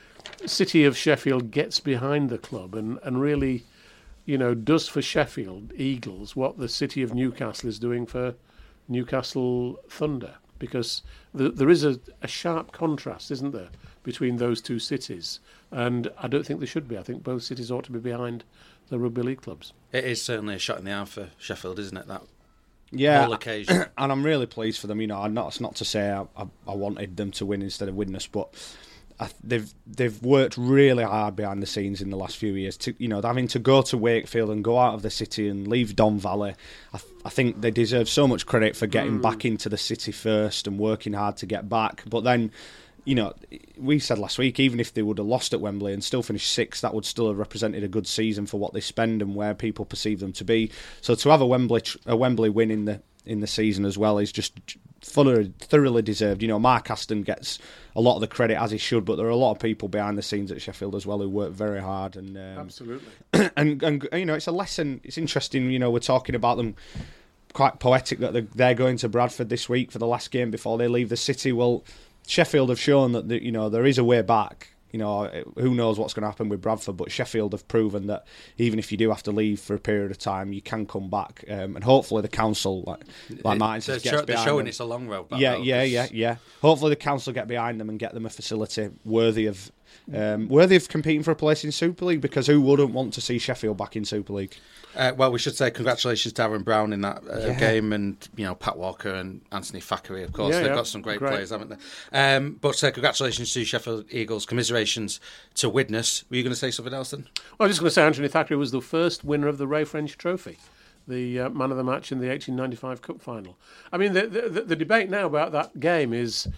Speaker 2: city of Sheffield gets behind the club and, and really, you know, does for Sheffield Eagles what the city of Newcastle is doing for Newcastle Thunder. Because the, there is a, a sharp contrast, isn't there, between those two cities. And I don't think there should be. I think both cities ought to be behind the rugby league clubs.
Speaker 1: It is certainly a shot in the arm for Sheffield, isn't it, that
Speaker 3: yeah,
Speaker 1: whole occasion?
Speaker 3: And I'm really pleased for them. You know, I'm not, it's not to say I, I, I wanted them to win instead of Widnes, but I, they've they've worked really hard behind the scenes in the last few years. To you know, having to go to Wakefield and go out of the city and leave Don Valley, I, I think they deserve so much credit for getting mm. back into the city first and working hard to get back. But then, you know, we said last week, even if they would have lost at Wembley and still finished sixth, that would still have represented a good season for what they spend and where people perceive them to be. So to have a Wembley a Wembley win in the in the season as well is just thoroughly, thoroughly deserved. You know, Mark Aston gets a lot of the credit as he should, but there are a lot of people behind the scenes at Sheffield as well who work very hard. And um,
Speaker 2: absolutely,
Speaker 3: and and you know, it's a lesson. It's interesting. You know, we're talking about them. Quite poetic that they're going to Bradford this week for the last game before they leave the city. Well, Sheffield have shown that the, you know there is a way back. You know, who knows what's going to happen with Bradford, but Sheffield have proven that even if you do have to leave for a period of time, you can come back. Um, and hopefully the council, like, like Martin says, gets
Speaker 1: show,
Speaker 3: behind
Speaker 1: they're showing
Speaker 3: them.
Speaker 1: It's a long road back.
Speaker 3: Yeah,
Speaker 1: though,
Speaker 3: yeah, yeah, yeah. Hopefully the council get behind them and get them a facility worthy of um, worthy of competing for a place in Super League, because who wouldn't want to see Sheffield back in Super League?
Speaker 1: Uh, well, we should say congratulations to Aaron Brown in that uh,
Speaker 3: yeah.
Speaker 1: game, and you know Pat Walker and Anthony Thackeray, of course.
Speaker 2: Yeah,
Speaker 1: They've
Speaker 2: yeah.
Speaker 1: got some great,
Speaker 2: great
Speaker 1: players, haven't they? Um, but uh, congratulations to Sheffield Eagles. Commiserations to Widnes. Were you going to say something else then?
Speaker 2: Well, I was just going to say Anthony Thackeray was the first winner of the Ray French Trophy, the uh, man of the match in the eighteen ninety-five Cup final. I mean, the, the, the debate now about that game is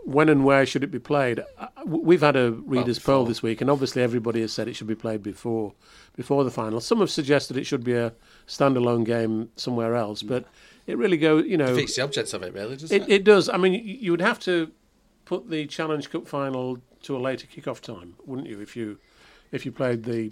Speaker 2: when and where should it be played? Uh, We've had a readers'
Speaker 1: Well,
Speaker 2: poll this week, and obviously everybody has said it should be played before before the final. Some have suggested it should be a standalone game somewhere else, but it really goes, you know...
Speaker 1: Defeats the object of it, really, doesn't
Speaker 2: It,
Speaker 1: it?
Speaker 2: it does. I mean, y- you would have to put the Challenge Cup final to a later kick-off time, wouldn't you, if you if you played the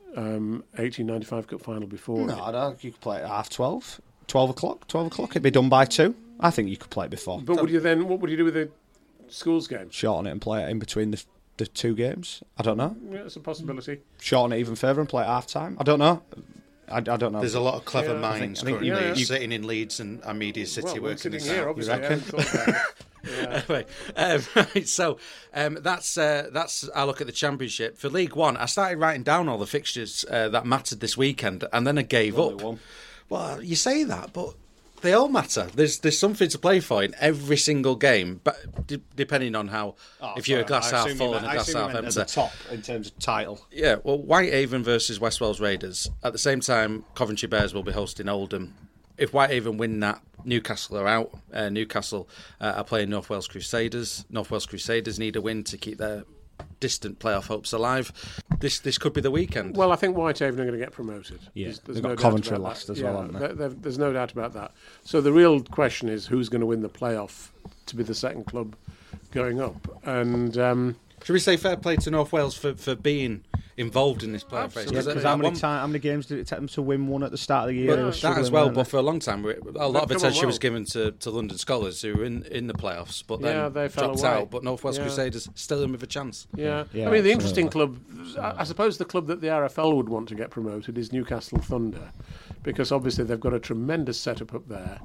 Speaker 2: um, eighteen ninety-five Cup final before?
Speaker 3: No, no, you could play it at half twelve, twelve o'clock, twelve o'clock. It'd be done by two. I think you could play it before.
Speaker 2: But would you then? What would you do with the schools game?
Speaker 3: Shorten it and play it in between the the two games. I don't know.
Speaker 2: Yeah, it's a possibility.
Speaker 3: Shorten it even further and play it half time. I don't know. I, I don't know.
Speaker 1: There's a lot of clever
Speaker 2: Yeah.
Speaker 1: minds
Speaker 3: I think- I think
Speaker 1: currently
Speaker 2: you- you-
Speaker 1: sitting in Leeds and, and Media City
Speaker 2: Well, we're
Speaker 1: working
Speaker 2: sitting
Speaker 1: this
Speaker 2: here,
Speaker 1: out.
Speaker 2: obviously.
Speaker 3: You reckon?
Speaker 2: I hadn't thought about it. Yeah.
Speaker 1: Anyway, um, right, so um, that's uh, that's our look at the Championship. For League One, I started writing down all the fixtures uh, that mattered this weekend, and then I gave
Speaker 3: Only
Speaker 1: up.
Speaker 3: one.
Speaker 1: Well, you say that, but they all matter. There's there's something to play for in every single game, but de- depending on how,
Speaker 3: Oh,
Speaker 1: if you're a
Speaker 3: sorry,
Speaker 1: glass
Speaker 3: I
Speaker 1: half
Speaker 3: assume
Speaker 1: full
Speaker 3: you
Speaker 1: and a
Speaker 3: meant- I
Speaker 1: glass
Speaker 3: assume you
Speaker 1: half
Speaker 3: meant
Speaker 1: empty.
Speaker 3: at the top in terms of title.
Speaker 1: Yeah, well, Whitehaven versus West Wales Raiders. At the same time, Coventry Bears will be hosting Oldham. If Whitehaven win that, Newcastle are out. Uh, Newcastle uh, are playing North Wales Crusaders. North Wales Crusaders need a win to keep their distant playoff hopes alive. This this could be the weekend.
Speaker 2: Well, I think Whitehaven are going to get promoted.
Speaker 3: Yeah,
Speaker 2: There's- there's
Speaker 3: they've
Speaker 2: no
Speaker 3: got
Speaker 2: doubt
Speaker 3: Coventry
Speaker 2: about
Speaker 3: last
Speaker 2: that.
Speaker 3: as well,
Speaker 2: Yeah,
Speaker 3: haven't they?
Speaker 2: there- there- There's no doubt about that. So the real question is who's going to win the playoff to be the second club going up. And um,
Speaker 1: Should we say fair play to North Wales for, for being involved in this playoff race?
Speaker 2: Absolutely.
Speaker 3: Yeah,
Speaker 1: at-
Speaker 3: because
Speaker 1: at
Speaker 3: how many
Speaker 1: one-
Speaker 3: time, how many games did it take them to win one at the start of the year?
Speaker 1: But
Speaker 3: They were
Speaker 1: that
Speaker 3: struggling,
Speaker 1: as well,
Speaker 3: weren't
Speaker 1: but
Speaker 3: they?
Speaker 1: for a long time, we- a lot
Speaker 2: They've
Speaker 1: of
Speaker 2: come on
Speaker 1: attention was
Speaker 2: well.
Speaker 1: given to, to London Scholars, who were in, in the playoffs, but then
Speaker 2: Yeah, they fell
Speaker 1: dropped
Speaker 2: away.
Speaker 1: out. But North West
Speaker 2: Yeah.
Speaker 1: Crusaders still in with a chance.
Speaker 2: yeah.
Speaker 3: Yeah,
Speaker 2: I mean, the
Speaker 3: absolutely.
Speaker 2: interesting club, I, I suppose the club that the R F L would want to get promoted is Newcastle Thunder, because obviously they've got a tremendous setup up there,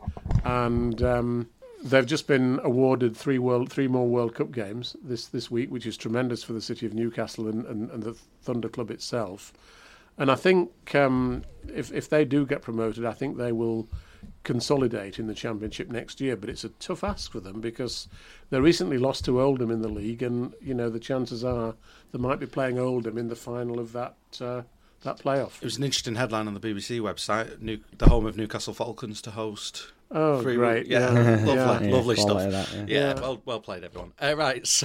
Speaker 2: and um, they've just been awarded three world, three more World Cup games this, this week, which is tremendous for the city of Newcastle and, and, and the Thunder Club itself. And I think um, if if they do get promoted, I think they will consolidate in the Championship next year. But it's a tough ask for them because they recently lost to Oldham in the league, and you know the chances are they might be playing Oldham in the final of that uh, that playoff.
Speaker 1: It was an interesting headline on the B B C website. New, the home of Newcastle Falcons to host.
Speaker 2: Oh,
Speaker 1: Free-
Speaker 2: great!
Speaker 1: Yeah,
Speaker 2: Yeah,
Speaker 1: lovely,
Speaker 2: yeah.
Speaker 1: lovely
Speaker 3: Yeah,
Speaker 1: stuff.
Speaker 3: quality that, yeah.
Speaker 1: yeah,
Speaker 2: Yeah.
Speaker 1: well, well played, everyone. Uh, right, so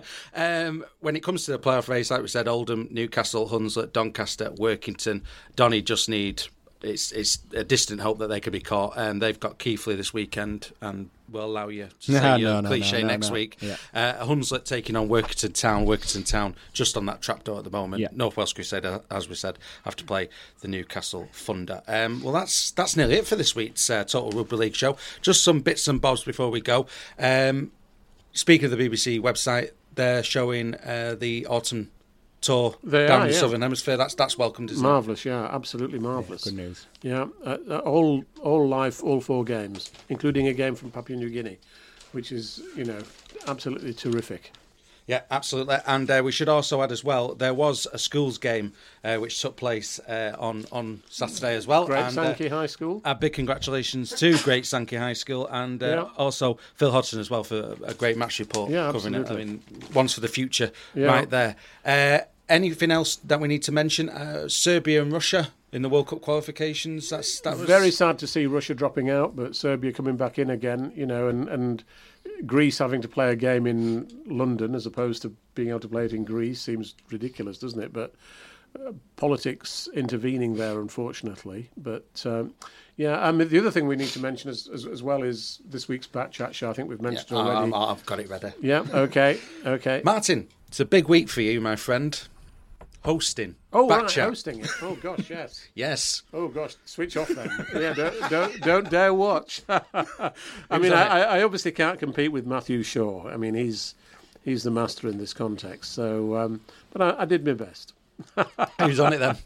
Speaker 1: um, when it comes to the playoff race, like we said, Oldham, Newcastle, Hunslet, Doncaster, Workington, Donny just need. It's it's a distant hope that they could be caught, and they've got Keighley this weekend, and we'll allow you to
Speaker 3: No,
Speaker 1: say
Speaker 3: no,
Speaker 1: your
Speaker 3: no,
Speaker 1: cliche
Speaker 3: no, no,
Speaker 1: next
Speaker 3: no.
Speaker 1: week.
Speaker 3: Yeah.
Speaker 1: Uh, Hunslet taking on Workington Town. Workington Town just on that trapdoor at the moment.
Speaker 3: Yeah.
Speaker 1: North Wales Crusader, as we said, have to play the Newcastle Thunder. Um, well, that's that's nearly it for this week's uh, Total Rugby League show. Just some bits and bobs before we go. Um, speaking of the B B C website, they're showing uh, the autumn tour
Speaker 2: They
Speaker 1: down
Speaker 2: are,
Speaker 1: the
Speaker 2: yeah.
Speaker 1: Southern Hemisphere. That's that's welcomed, isn't it?
Speaker 2: Marvellous, yeah, absolutely marvellous.
Speaker 3: Good news.
Speaker 2: Yeah, uh, uh, all all live, all four games, including a game from Papua New Guinea, which is you know absolutely terrific.
Speaker 1: Yeah, absolutely. And uh, we should also add as well, there was a schools game uh, which took place uh, on, on Saturday as well.
Speaker 2: Great
Speaker 1: and, uh,
Speaker 2: Sankey High School.
Speaker 1: A big congratulations to Great Sankey High School and uh,
Speaker 2: Yeah.
Speaker 1: also Phil Hodgson as well for a great match report
Speaker 2: Yeah,
Speaker 1: covering it. I
Speaker 2: absolutely.
Speaker 1: mean, one's for the future
Speaker 2: Yeah.
Speaker 1: right there. Uh, anything else that we need to mention? Uh, Serbia and Russia in the World Cup qualifications. That's that was
Speaker 2: Very sad to see Russia dropping out, but Serbia coming back in again. You know, and and Greece having to play a game in London as opposed to being able to play it in Greece seems ridiculous, doesn't it? But uh, politics intervening there, unfortunately. But um, yeah, I mean, the other thing we need to mention as, as, as well is this week's Bat Chat show. I think we've
Speaker 1: Yeah,
Speaker 2: mentioned already.
Speaker 1: I- I've got it ready.
Speaker 2: Yeah. Okay. Okay.
Speaker 1: Martin, it's a big week for you, my friend. Hosting.
Speaker 2: Oh,
Speaker 1: Bat
Speaker 2: right,
Speaker 1: Chat.
Speaker 2: hosting it. Oh gosh, yes.
Speaker 1: Yes.
Speaker 2: Oh gosh, switch off then. Yeah, don't don't, don't dare watch. I mean,
Speaker 1: on
Speaker 2: I, I obviously can't compete with Matthew Shaw. I mean, he's he's the master in this context. So, um, but I, I did my best.
Speaker 1: Who's on it then?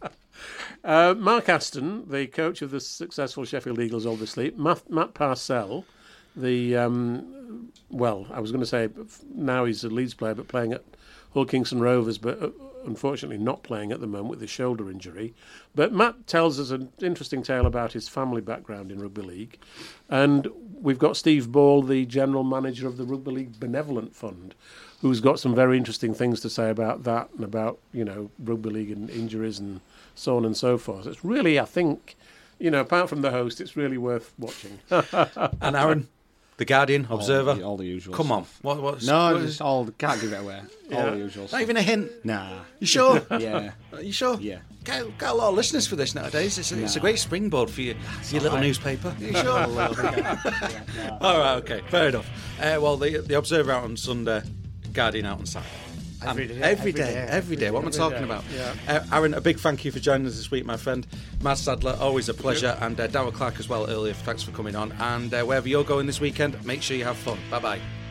Speaker 2: Uh, Mark Aston, the coach of the successful Sheffield Eagles, obviously. Matt, Matt Parcell, the um, well, I was going to say now he's a Leeds player, but playing at Hull Kingston Rovers, but uh, unfortunately not playing at the moment with a shoulder injury. But Matt tells us an interesting tale about his family background in rugby league. And we've got Steve Ball, the general manager of the Rugby League Benevolent Fund, who's got some very interesting things to say about that and about, you know, rugby league and injuries and so on and so forth. It's really, I think, you know, apart from the host, it's really worth watching.
Speaker 1: And Aaron, the The Guardian, Observer.
Speaker 3: All the, all the usual
Speaker 1: Come on.
Speaker 3: stuff.
Speaker 1: What, what's,
Speaker 3: No,
Speaker 1: what
Speaker 3: just
Speaker 1: is-
Speaker 3: all, can't give it away. All the usual
Speaker 1: Not
Speaker 3: stuff.
Speaker 1: even a hint.
Speaker 3: Nah.
Speaker 1: You sure?
Speaker 3: Yeah.
Speaker 1: Are you sure?
Speaker 3: Yeah.
Speaker 1: Got, got a lot of listeners for this nowadays. It's a, it's a
Speaker 3: Nah.
Speaker 1: great springboard for your, your little
Speaker 3: right.
Speaker 1: newspaper. Are you sure?
Speaker 3: Yeah, nah.
Speaker 1: All right, okay, fair enough. Uh, well, the the Observer out on Sunday, Guardian out on Saturday.
Speaker 5: Every
Speaker 1: And
Speaker 5: day,
Speaker 1: every
Speaker 5: every
Speaker 1: day,
Speaker 5: day,
Speaker 1: every day. What am I
Speaker 5: every
Speaker 1: talking
Speaker 5: day,
Speaker 1: about?
Speaker 5: yeah.
Speaker 1: Uh, Aaron, a big thank you for joining us this week, my friend. Matt Sadler, always a pleasure. And uh, Darrell Clark as well earlier. Thanks for coming on. And uh, wherever you're going this weekend, make sure you have fun. Bye bye.